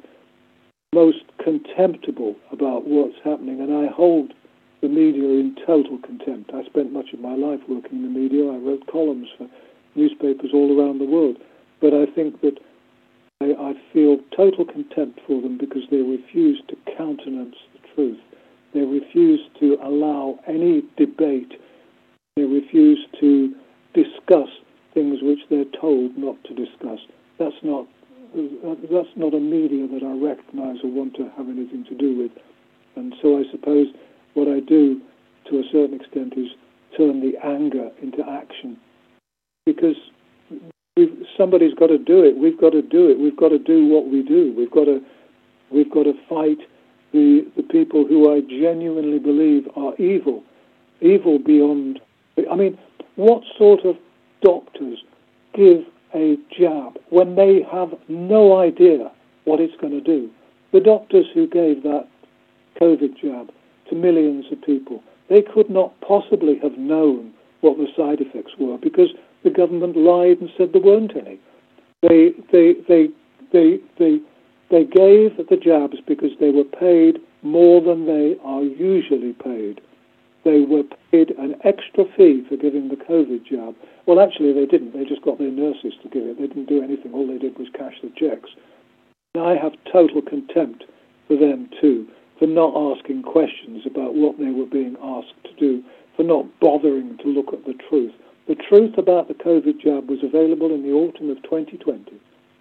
most contemptible about what's happening, and I hold the media in total contempt. I spent much of my life working in the media. I wrote columns for newspapers all around the world. But I think that I, I feel total contempt for them because they refuse to countenance the truth. They refuse to allow any debate. They refuse to discuss things which they're told not to discuss. That's not That's not a media that I recognise or want to have anything to do with. And so I suppose what I do, to a certain extent, is turn the anger into action. Because we've, somebody's got to do it. We've got to do it. We've got to do what we do. We've got to, we've got to fight the, the people who I genuinely believe are evil. Evil beyond... I mean, what sort of doctors give a jab when they have no idea what it's going to do? The doctors who gave that COVID jab to millions of people, they could not possibly have known what the side effects were because the government lied and said there weren't any. They they they they they they gave the jabs because they were paid more than they are usually paid. They were paid an extra fee for giving the COVID jab. Well, actually, they didn't. They just got their nurses to give it. They didn't do anything. All they did was cash the checks. And I have total contempt for them, too, for not asking questions about what they were being asked to do, for not bothering to look at the truth. The truth about the COVID jab was available in the autumn of twenty twenty.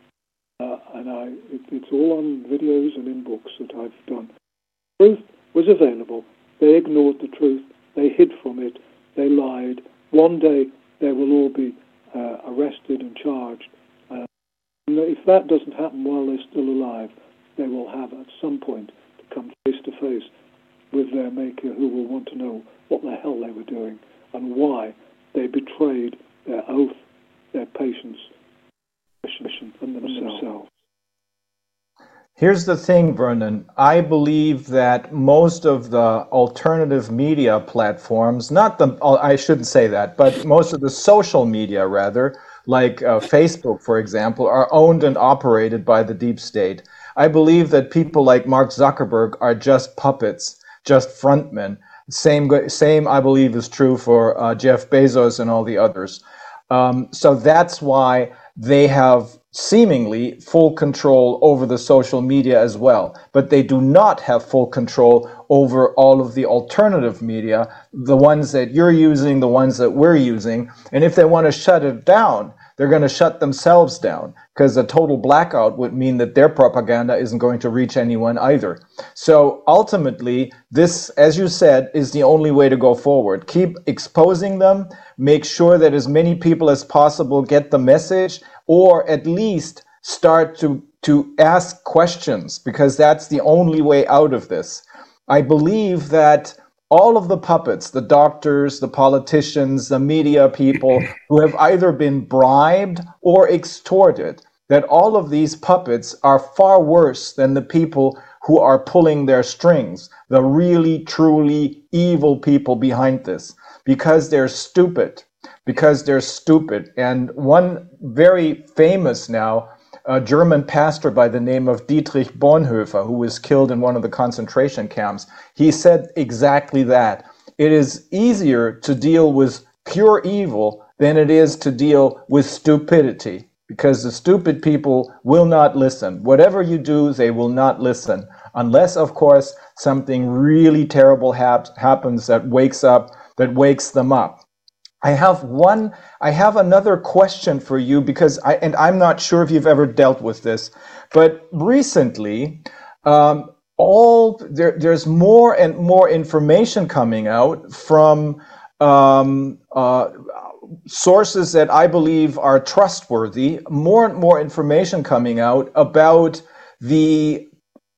Uh, and I, it, it's all on videos and in books that I've done. The truth was available. They ignored the truth. They hid from it. They lied. One day they will all be uh, uh, arrested and charged. Uh, and if that doesn't happen while they're still alive, they will have at some point to come face to face with their maker, who will want to know what the hell they were doing and why they betrayed their oath, their patience, and themselves. Here's the thing, Vernon. I believe that most of the alternative media platforms, not the, I shouldn't say that, but most of the social media, rather, like uh, Facebook, for example, are owned and operated by the deep state. I believe that people like Mark Zuckerberg are just puppets, just frontmen. Same, same I believe is true for uh, Jeff Bezos and all the others. Um, so that's why they have seemingly full control over the social media as well, but they do not have full control over all of the alternative media, the ones that you're using, the ones that we're using. And if they want to shut it down, they're going to shut themselves down, because a total blackout would mean that their propaganda isn't going to reach anyone either. So ultimately, this, as you said, is the only way to go forward. Keep exposing them, make sure that as many people as possible get the message, or at least start to, to ask questions, because that's the only way out of this. I believe that all of the puppets, the doctors, the politicians, the media people who have either been bribed or extorted, that all of these puppets are far worse than the people who are pulling their strings, the really, truly evil people behind this, because they're stupid. Because they're stupid. And one very famous now, a German pastor by the name of Dietrich Bonhoeffer, who was killed in one of the concentration camps, he said exactly that. It is easier to deal with pure evil than it is to deal with stupidity, because the stupid people will not listen. Whatever you do, they will not listen, unless, of course, something really terrible hap- happens that wakes up, that wakes them up. I have one, I have another question for you, because I, and I'm not sure if you've ever dealt with this, but recently, um, all there, there's more and more information coming out from um, uh, sources that I believe are trustworthy, more and more information coming out about the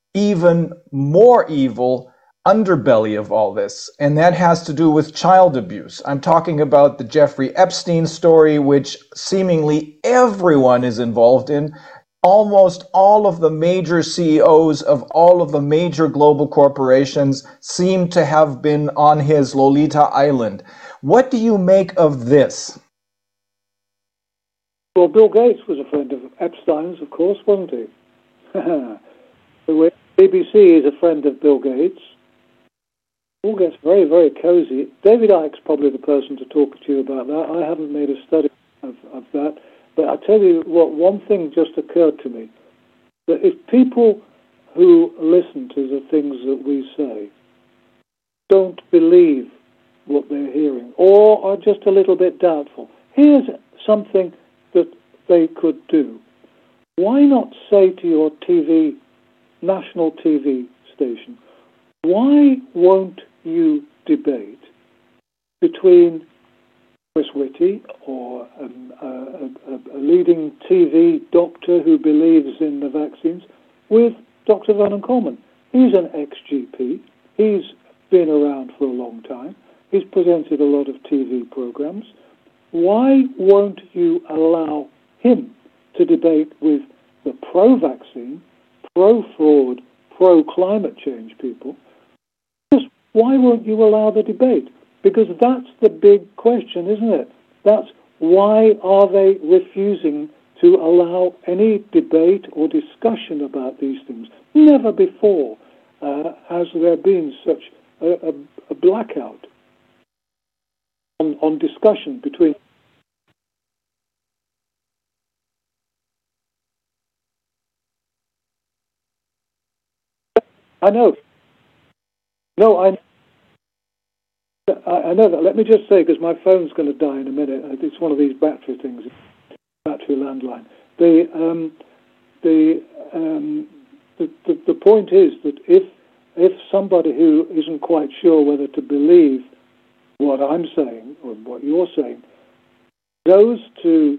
even more evil underbelly of all this, and that has to do with child abuse. I'm talking about the Jeffrey Epstein story, which seemingly everyone is involved in. Almost all of the major C E Os of all of the major global corporations seem to have been on his Lolita Island. What do you make of this? Well, Bill Gates was a friend of Epstein's, of course, wasn't he? The B B C is a friend of Bill Gates. All gets very, very cozy. David Icke's probably the person to talk to you about that. I haven't made a study of, of that. But I tell you what, one thing just occurred to me, that if people who listen to the things that we say don't believe what they're hearing, or are just a little bit doubtful, here's something that they could do. Why not say to your T V, national T V station, why won't you debate between Chris Whitty or um, a, a, a leading T V doctor who believes in the vaccines with Doctor Vernon Coleman? He's an ex-G P. He's been around for a long time. He's presented a lot of T V programs. Why won't you allow him to debate with the pro-vaccine, pro-fraud, pro-climate change people? Just why won't you allow the debate? Because that's the big question, isn't it? That's why are they refusing to allow any debate or discussion about these things? Never before uh, has there been such a, a, a blackout on, on discussion between. I know. No, I. I know that. Let me just say, because my phone's going to die in a minute. It's one of these battery things, battery landline. The um, the, um, the the the point is that if if somebody who isn't quite sure whether to believe what I'm saying or what you're saying goes to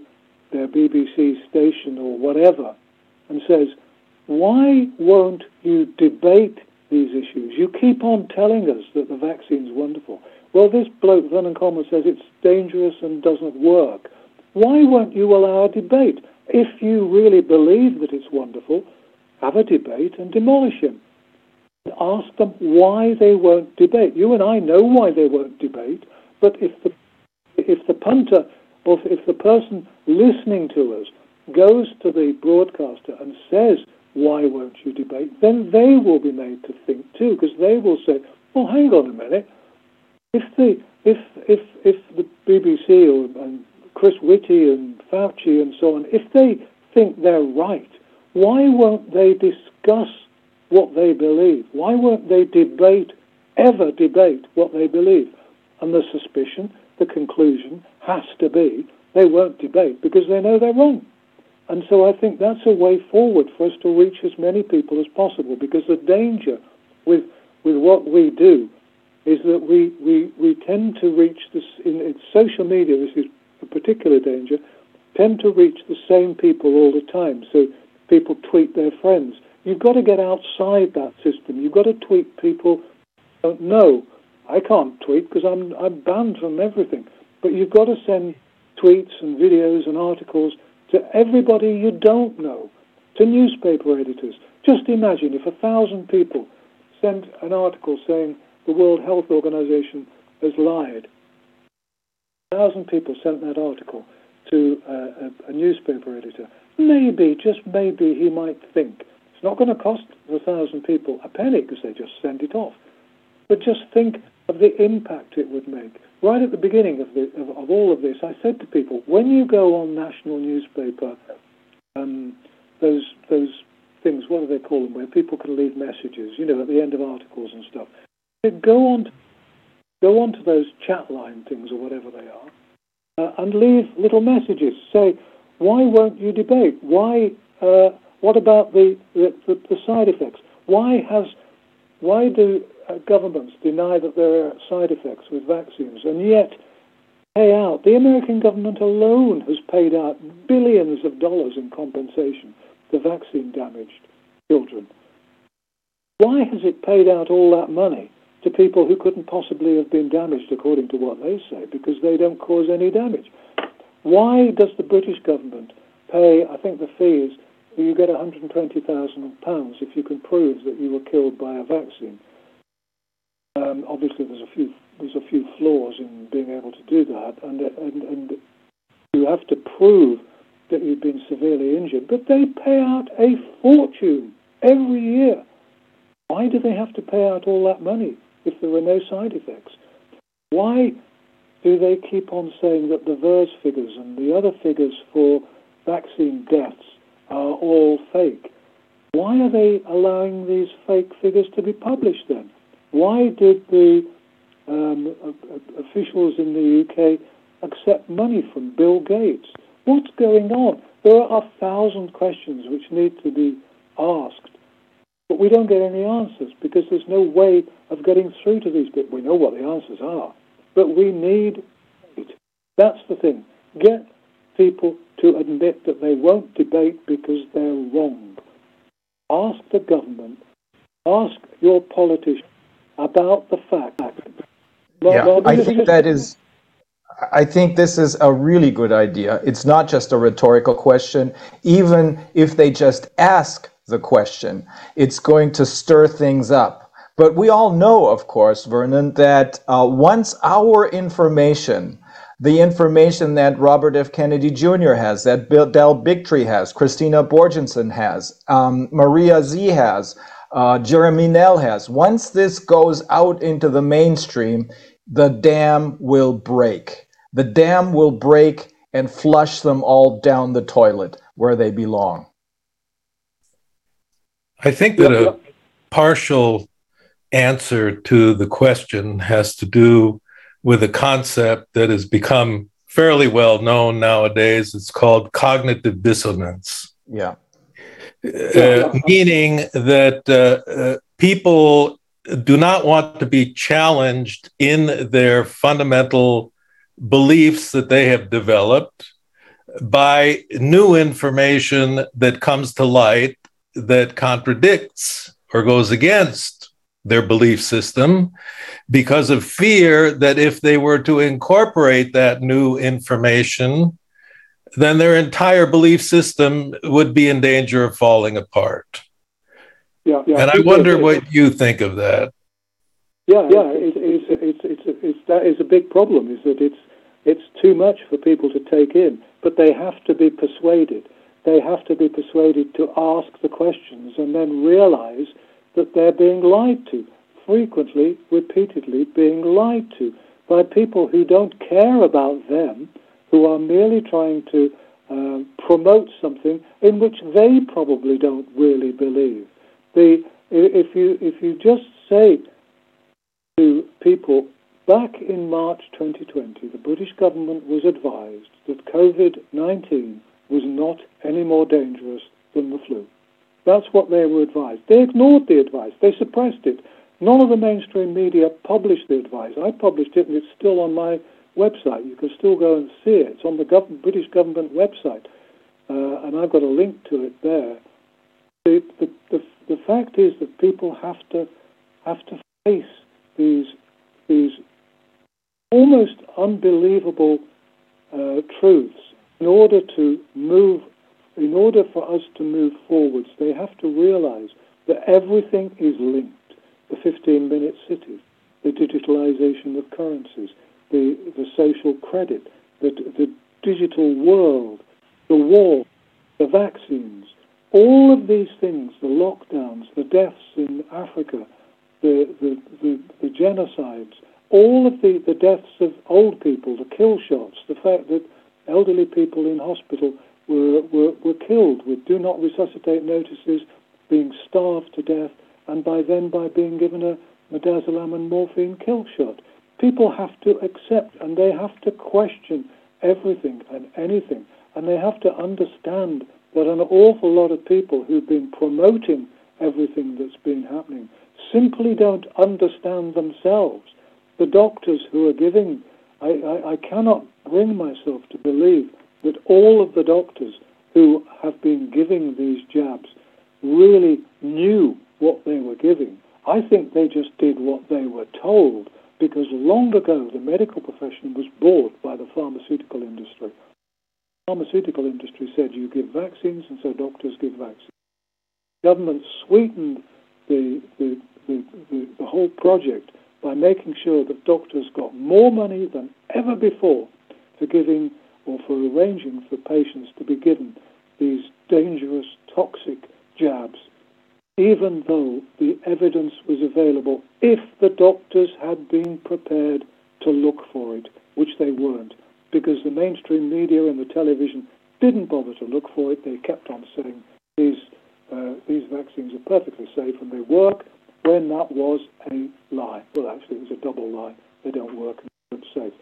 their B B C station or whatever and says, why won't you debate these issues? You keep on telling us that the vaccine's wonderful. Well, this bloke, Vernon Coleman, says it's dangerous and doesn't work. Why won't you allow a debate? If you really believe that it's wonderful, have a debate and demolish him. Ask them why they won't debate. You and I know why they won't debate, but if the if the punter or if the person listening to us goes to the broadcaster and says, why won't you debate, then they will be made to think too, because they will say, well, hang on a minute. If the if if if the B B C or and Chris Whitty and Fauci and so on, if they think they're right, why won't they discuss what they believe? Why won't they debate, ever debate what they believe? And the suspicion, the conclusion has to be they won't debate because they know they're wrong. And so I think that's a way forward for us to reach as many people as possible, because the danger with with what we do is that we, we, we tend to reach this, in, in social media, this is a particular danger, tend to reach the same people all the time. So people tweet their friends. You've got to get outside that system. You've got to tweet people who don't know. I can't tweet because I'm, I'm banned from everything. But you've got to send tweets and videos and articles to everybody you don't know, to newspaper editors. Just imagine if a thousand people sent an article saying the World Health Organization has lied. A thousand people sent that article to uh, a, a newspaper editor. Maybe, just maybe, he might think, it's not going to cost the thousand people a penny because they just send it off. But just think of the impact it would make. Right at the beginning of, the, of, of all of this, I said to people, when you go on national newspaper, um, those those things, what do they call them, where people can leave messages, you know, at the end of articles and stuff, go on to, go on to those chat line things or whatever they are, uh, and leave little messages. Say, why won't you debate? Why? Uh, what about the, the, the, the side effects? Why has why do uh, governments deny that there are side effects with vaccines, and yet pay out? The American government alone has paid out billions of dollars in compensation to vaccine-damaged children. Why has it paid out all that money to people who couldn't possibly have been damaged, according to what they say, because they don't cause any damage? Why does the British government pay, I think the fee is, you get one hundred twenty thousand pounds if you can prove that you were killed by a vaccine? Um, obviously, there's a few there's a few flaws in being able to do that, and, and, and you have to prove that you've been severely injured. But they pay out a fortune every year. Why do they have to pay out all that money if there are no side effects? Why do they keep on saying that the V R S figures and the other figures for vaccine deaths are all fake? Why are they allowing these fake figures to be published then? Why did the um, officials in the U K accept money from Bill Gates? What's going on? There are a thousand questions which need to be asked, but we don't get any answers because there's no way of getting through to these people. We know what the answers are, but we need it. That's the thing. Get people to admit that they won't debate because they're wrong. Ask the government, ask your politicians about the fact. Yeah, I think that is, I think this is a really good idea. It's not just a rhetorical question. Even if they just ask the question, it's going to stir things up. But we all know, of course, Vernon, that uh, once our information, the information that Robert F. Kennedy Junior has, that Bill, Del Bigtree has, Christina Borgensen has, um, Maria Z has, uh, Jeremy Nell has, once this goes out into the mainstream, the dam will break. The dam will break and flush them all down the toilet where they belong. I think that a partial answer to the question has to do with a concept that has become fairly well known nowadays. It's called cognitive dissonance. Yeah. Uh, meaning that uh, uh, people do not want to be challenged in their fundamental beliefs that they have developed, by new information that comes to light that contradicts or goes against their belief system, because of fear that if they were to incorporate that new information, then their entire belief system would be in danger of falling apart. Yeah, yeah. And I wonder what you think of that. Yeah, yeah. It's it's it's it's, it's that is a big problem. Is that it's it's too much for people to take in, but they have to be persuaded. They have to be persuaded to ask the questions and then realize that they're being lied to, frequently, repeatedly being lied to by people who don't care about them, who are merely trying to uh, promote something in which they probably don't really believe. The, if you if you just say to people, back in March twenty twenty, the British government was advised that COVID nineteen was not any more dangerous than the flu. That's what they were advised. They ignored the advice. They suppressed it. None of the mainstream media published the advice. I published it, and it's still on my website. You can still go and see it. It's on the gov- British government website, uh, and I've got a link to it there. The, the, the, the fact is that people have to have to face these these almost unbelievable uh, truths in order to move. In order for us to move forwards, they have to realize that everything is linked. The fifteen-minute cities, the digitalization of currencies, the, the social credit, the, the digital world, the war, the vaccines, all of these things, the lockdowns, the deaths in Africa, the, the, the, the genocides, all of the, the deaths of old people, the kill shots, the fact that elderly people in hospital were, were, were killed with do not resuscitate notices, being starved to death, and by then by being given a midazolam and morphine kill shot. People have to accept, and they have to question everything and anything, and they have to understand that an awful lot of people who've been promoting everything that's been happening simply don't understand themselves. The doctors who are giving, I, I, I cannot bring myself to believe that all of the doctors who have been giving these jabs really knew what they were giving. I think they just did what they were told, because long ago the medical profession was bought by the pharmaceutical industry. The pharmaceutical industry said you give vaccines, and so doctors give vaccines. Government sweetened the, the, the, the, the whole project by making sure that doctors got more money than ever before for giving or for arranging for patients to be given these dangerous, toxic jabs, even though the evidence was available if the doctors had been prepared to look for it, which they weren't, because the mainstream media and the television didn't bother to look for it. They kept on saying these uh, these vaccines are perfectly safe and they work, when that was a lie. Well, actually, it was a double lie. They don't work and they're safe.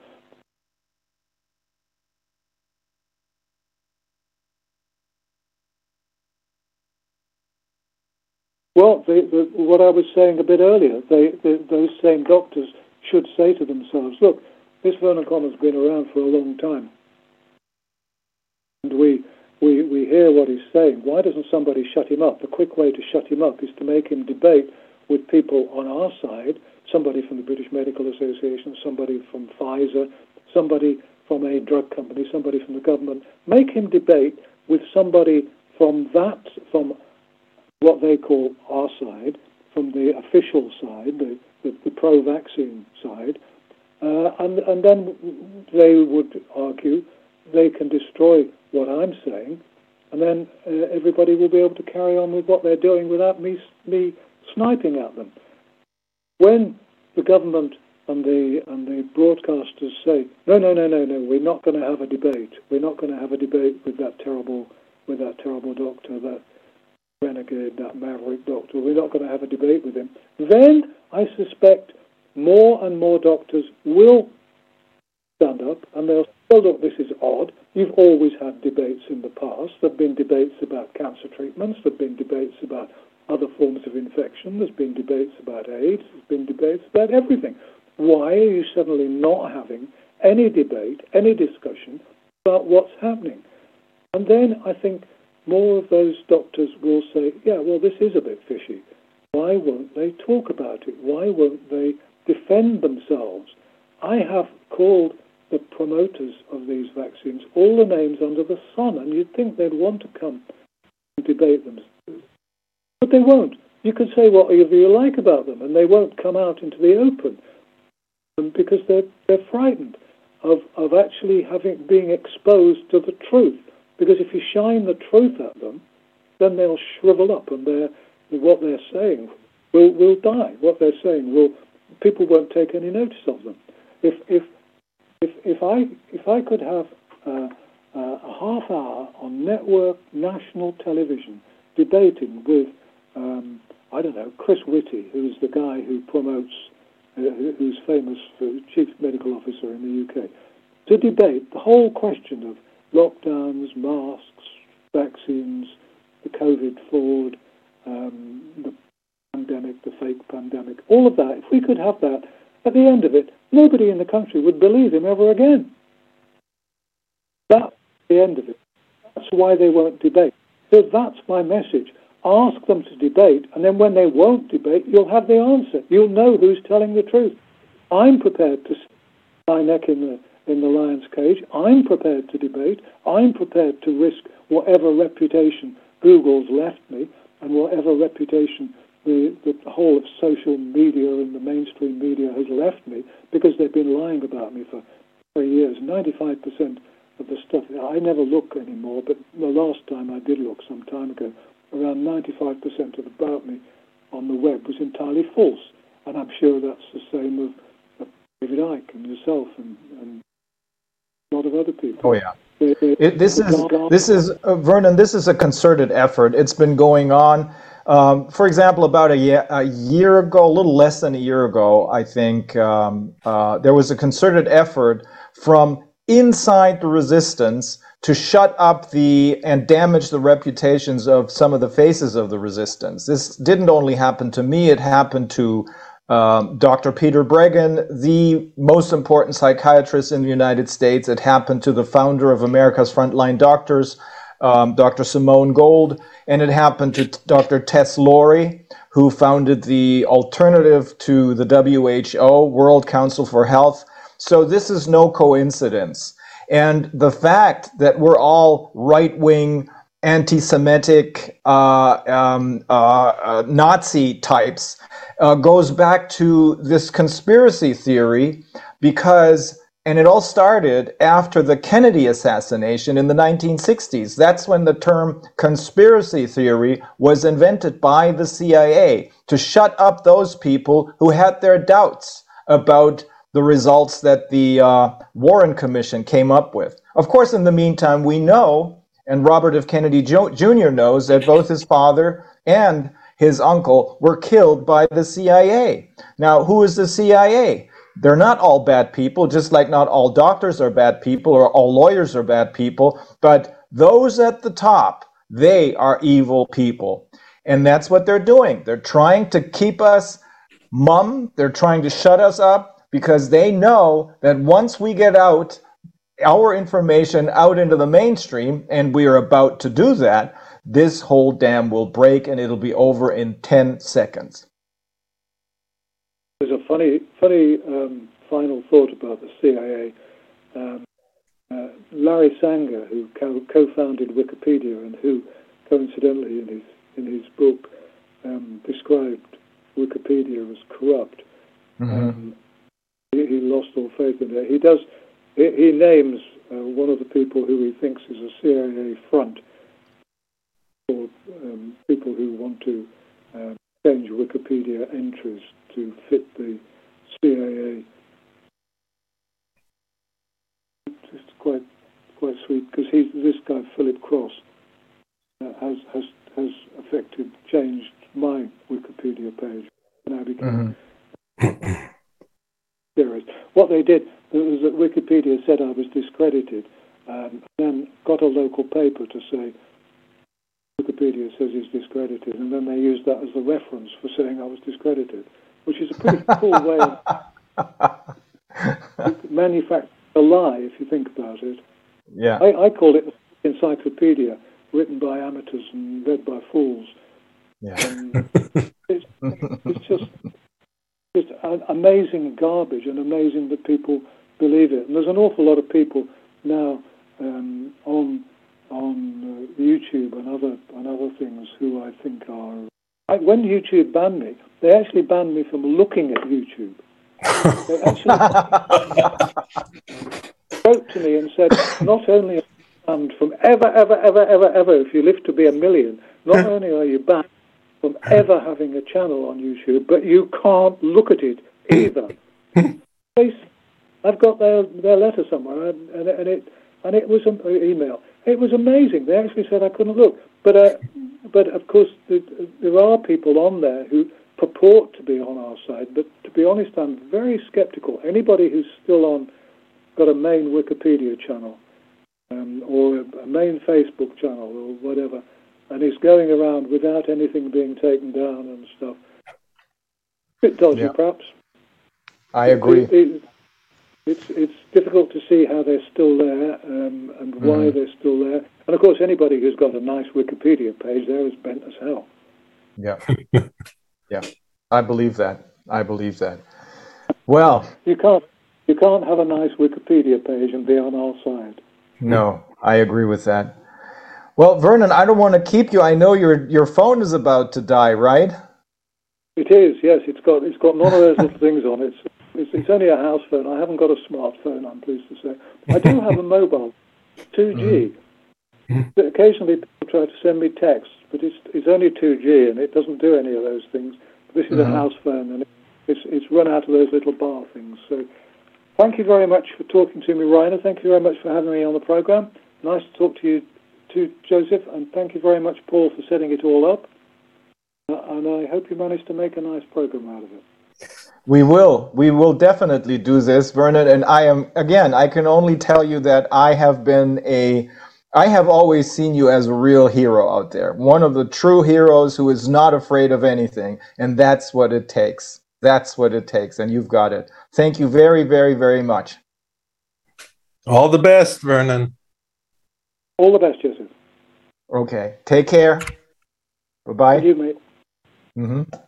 Well, they, the, what I was saying a bit earlier, they, they, those same doctors should say to themselves, look, this Vernon Connor's been around for a long time, and we, we, we hear what he's saying. Why doesn't somebody shut him up? The quick way to shut him up is to make him debate with people on our side, somebody from the British Medical Association, somebody from Pfizer, somebody from a drug company, somebody from the government. Make him debate with somebody from that, from what they call our side, from the official side, the, the, the pro-vaccine side, uh, and, and then they would argue they can destroy what I'm saying, and then uh, everybody will be able to carry on with what they're doing without me, me sniping at them. When the government and the and the broadcasters say, no, no, no, no, no, we're not going to have a debate. We're not going to have a debate with that terrible, with that terrible doctor, that renegade, that maverick doctor. We're not going to have a debate with him. Then I suspect more and more doctors will stand up and they'll say, well, look, this is odd. You've always had debates in the past. There have been debates about cancer treatments. There have been debates about other forms of infection. There's been debates about AIDS. There's been debates about everything. Why are you suddenly not having any debate, any discussion about what's happening? And then I think more of those doctors will say, yeah, well, this is a bit fishy. Why won't they talk about it? Why won't they defend themselves? I have called the promoters of these vaccines all the names under the sun, and you'd think they'd want to come and debate them. But they won't. You could say whatever you like about them, and they won't come out into the open because they're, they're frightened of, of actually having being exposed to the truth. Because if you shine the truth at them, then they'll shrivel up, and they're, what they're saying will will die. What they're saying will people won't take any notice of them. If if if if I if I could have uh, uh, a half hour on network national television debating with um, I don't know Chris Whitty, who's the guy who promotes, uh, who's famous for chief medical officer in the U K, to debate the whole question of lockdowns, masks, vaccines, the COVID fraud, um, the pandemic, the fake pandemic, all of that. If we could have that, at the end of it, nobody in the country would believe him ever again. That's the end of it. That's why they won't debate. So that's my message. Ask them to debate, and then when they won't debate, you'll have the answer. You'll know who's telling the truth. I'm prepared to stick my neck in the in the lion's cage. I'm prepared to debate. I'm prepared to risk whatever reputation Google's left me and whatever reputation the, the whole of social media and the mainstream media has left me, because they've been lying about me for three years. ninety-five percent of the stuff, I never look anymore, but the last time I did look some time ago, around ninety-five percent of about me on the web was entirely false. And I'm sure that's the same of, of David Icke and yourself and, and a lot of other people. Oh yeah. It, this is this is uh, Vernon. This is a concerted effort. It's been going on. Um, for example, about a year, a year ago, a little less than a year ago, I think um, uh, there was a concerted effort from inside the resistance to shut up the and damage the reputations of some of the faces of the resistance. This didn't only happen to me; it happened to Um, Doctor Peter Breggin, the most important psychiatrist in the United States. It happened to the founder of America's Frontline Doctors, um, Doctor Simone Gold, and it happened to Doctor Tess Lawrie, who founded the alternative to the W H O, World Council for Health. So this is no coincidence. And the fact that we're all right-wing, anti-Semitic, uh, um, uh, uh, Nazi types uh, goes back to this conspiracy theory because, and it all started after the Kennedy assassination in the nineteen sixties. That's when the term conspiracy theory was invented by the C I A to shut up those people who had their doubts about the results that the uh, Warren Commission came up with. Of course, in the meantime, we know, and Robert F. Kennedy Junior knows, that both his father and his uncle were killed by the C I A. Now, who is the C I A? They're not all bad people, just like not all doctors are bad people or all lawyers are bad people, but those at the top, they are evil people. And that's what they're doing. They're trying to keep us mum. They're trying to shut us up because they know that once we get out our information out into the mainstream, and we are about to do that, this whole dam will break and it'll be over in ten seconds. There's a funny, funny um, final thought about the C I A. Um, uh, Larry Sanger, who co- co-founded Wikipedia and who, coincidentally, in his in his book, um, described Wikipedia as corrupt. Mm-hmm. Um, he, he lost all faith in it. He does. He, he names uh, one of the people who he thinks is a C I A front for um, people who want to um, change Wikipedia entries to fit the C I A. It's quite quite sweet because he's this guy Philip Cross uh, has has has affected changed my Wikipedia page, and I became mm-hmm. serious. What they did was that Wikipedia said I was discredited, um, and then got a local paper to say Wikipedia says he's discredited, and then they used that as the reference for saying I was discredited, which is a pretty cool way of manufacturing a lie, if you think about it. Yeah. I, I call it the encyclopedia written by amateurs and read by fools. Yeah. And it's, it's just just amazing garbage, and amazing that people believe it. And there's an awful lot of people now um, on on uh, YouTube and other and other things who I think are. I, when YouTube banned me, they actually banned me from looking at YouTube. They actually wrote to me and said, not only are you banned from ever, ever, ever, ever, ever, if you live to be a million, not only are you banned from ever having a channel on YouTube, but you can't look at it either. I've got their their letter somewhere, and, and, and it and it was an email. It was amazing. They actually said I couldn't look, but uh, but of course the, there are people on there who purport to be on our side. But to be honest, I'm very sceptical. Anybody who's still on, got a main Wikipedia channel, um, or a, a main Facebook channel, or whatever, and is going around without anything being taken down and stuff. A bit dodgy, yeah. Perhaps. I agree. It, it, it's it's difficult to see how they're still there um, and why mm. they're still there. And of course, anybody who's got a nice Wikipedia page there is bent as hell. Yeah, yeah, I believe that. I believe that. Well, you can't you can't have a nice Wikipedia page and be on our side. No, I agree with that. Well, Vernon, I don't want to keep you. I know your your phone is about to die, right? It is. Yes, it's got it's got none of those little things on it. It's, it's only a house phone. I haven't got a smartphone, I'm pleased to say. I do have a mobile, two G. Mm-hmm. Occasionally people try to send me texts, but it's it's only two G and it doesn't do any of those things. This is mm-hmm. a house phone, and it's it's run out of those little bar things. So thank you very much for talking to me, Rainer. Thank you very much for having me on the program. Nice to talk to you too, Joseph, and thank you very much, Paul, for setting it all up. Uh, and I hope you managed to make a nice program out of it. We will. We will definitely do this, Vernon. And I am, again, I can only tell you that I have been a, I have always seen you as a real hero out there. One of the true heroes who is not afraid of anything. And that's what it takes. That's what it takes. And you've got it. Thank you very, very, very much. All the best, Vernon. All the best, Joseph. Okay. Take care. Bye-bye. Thank you, mate. Mm-hmm.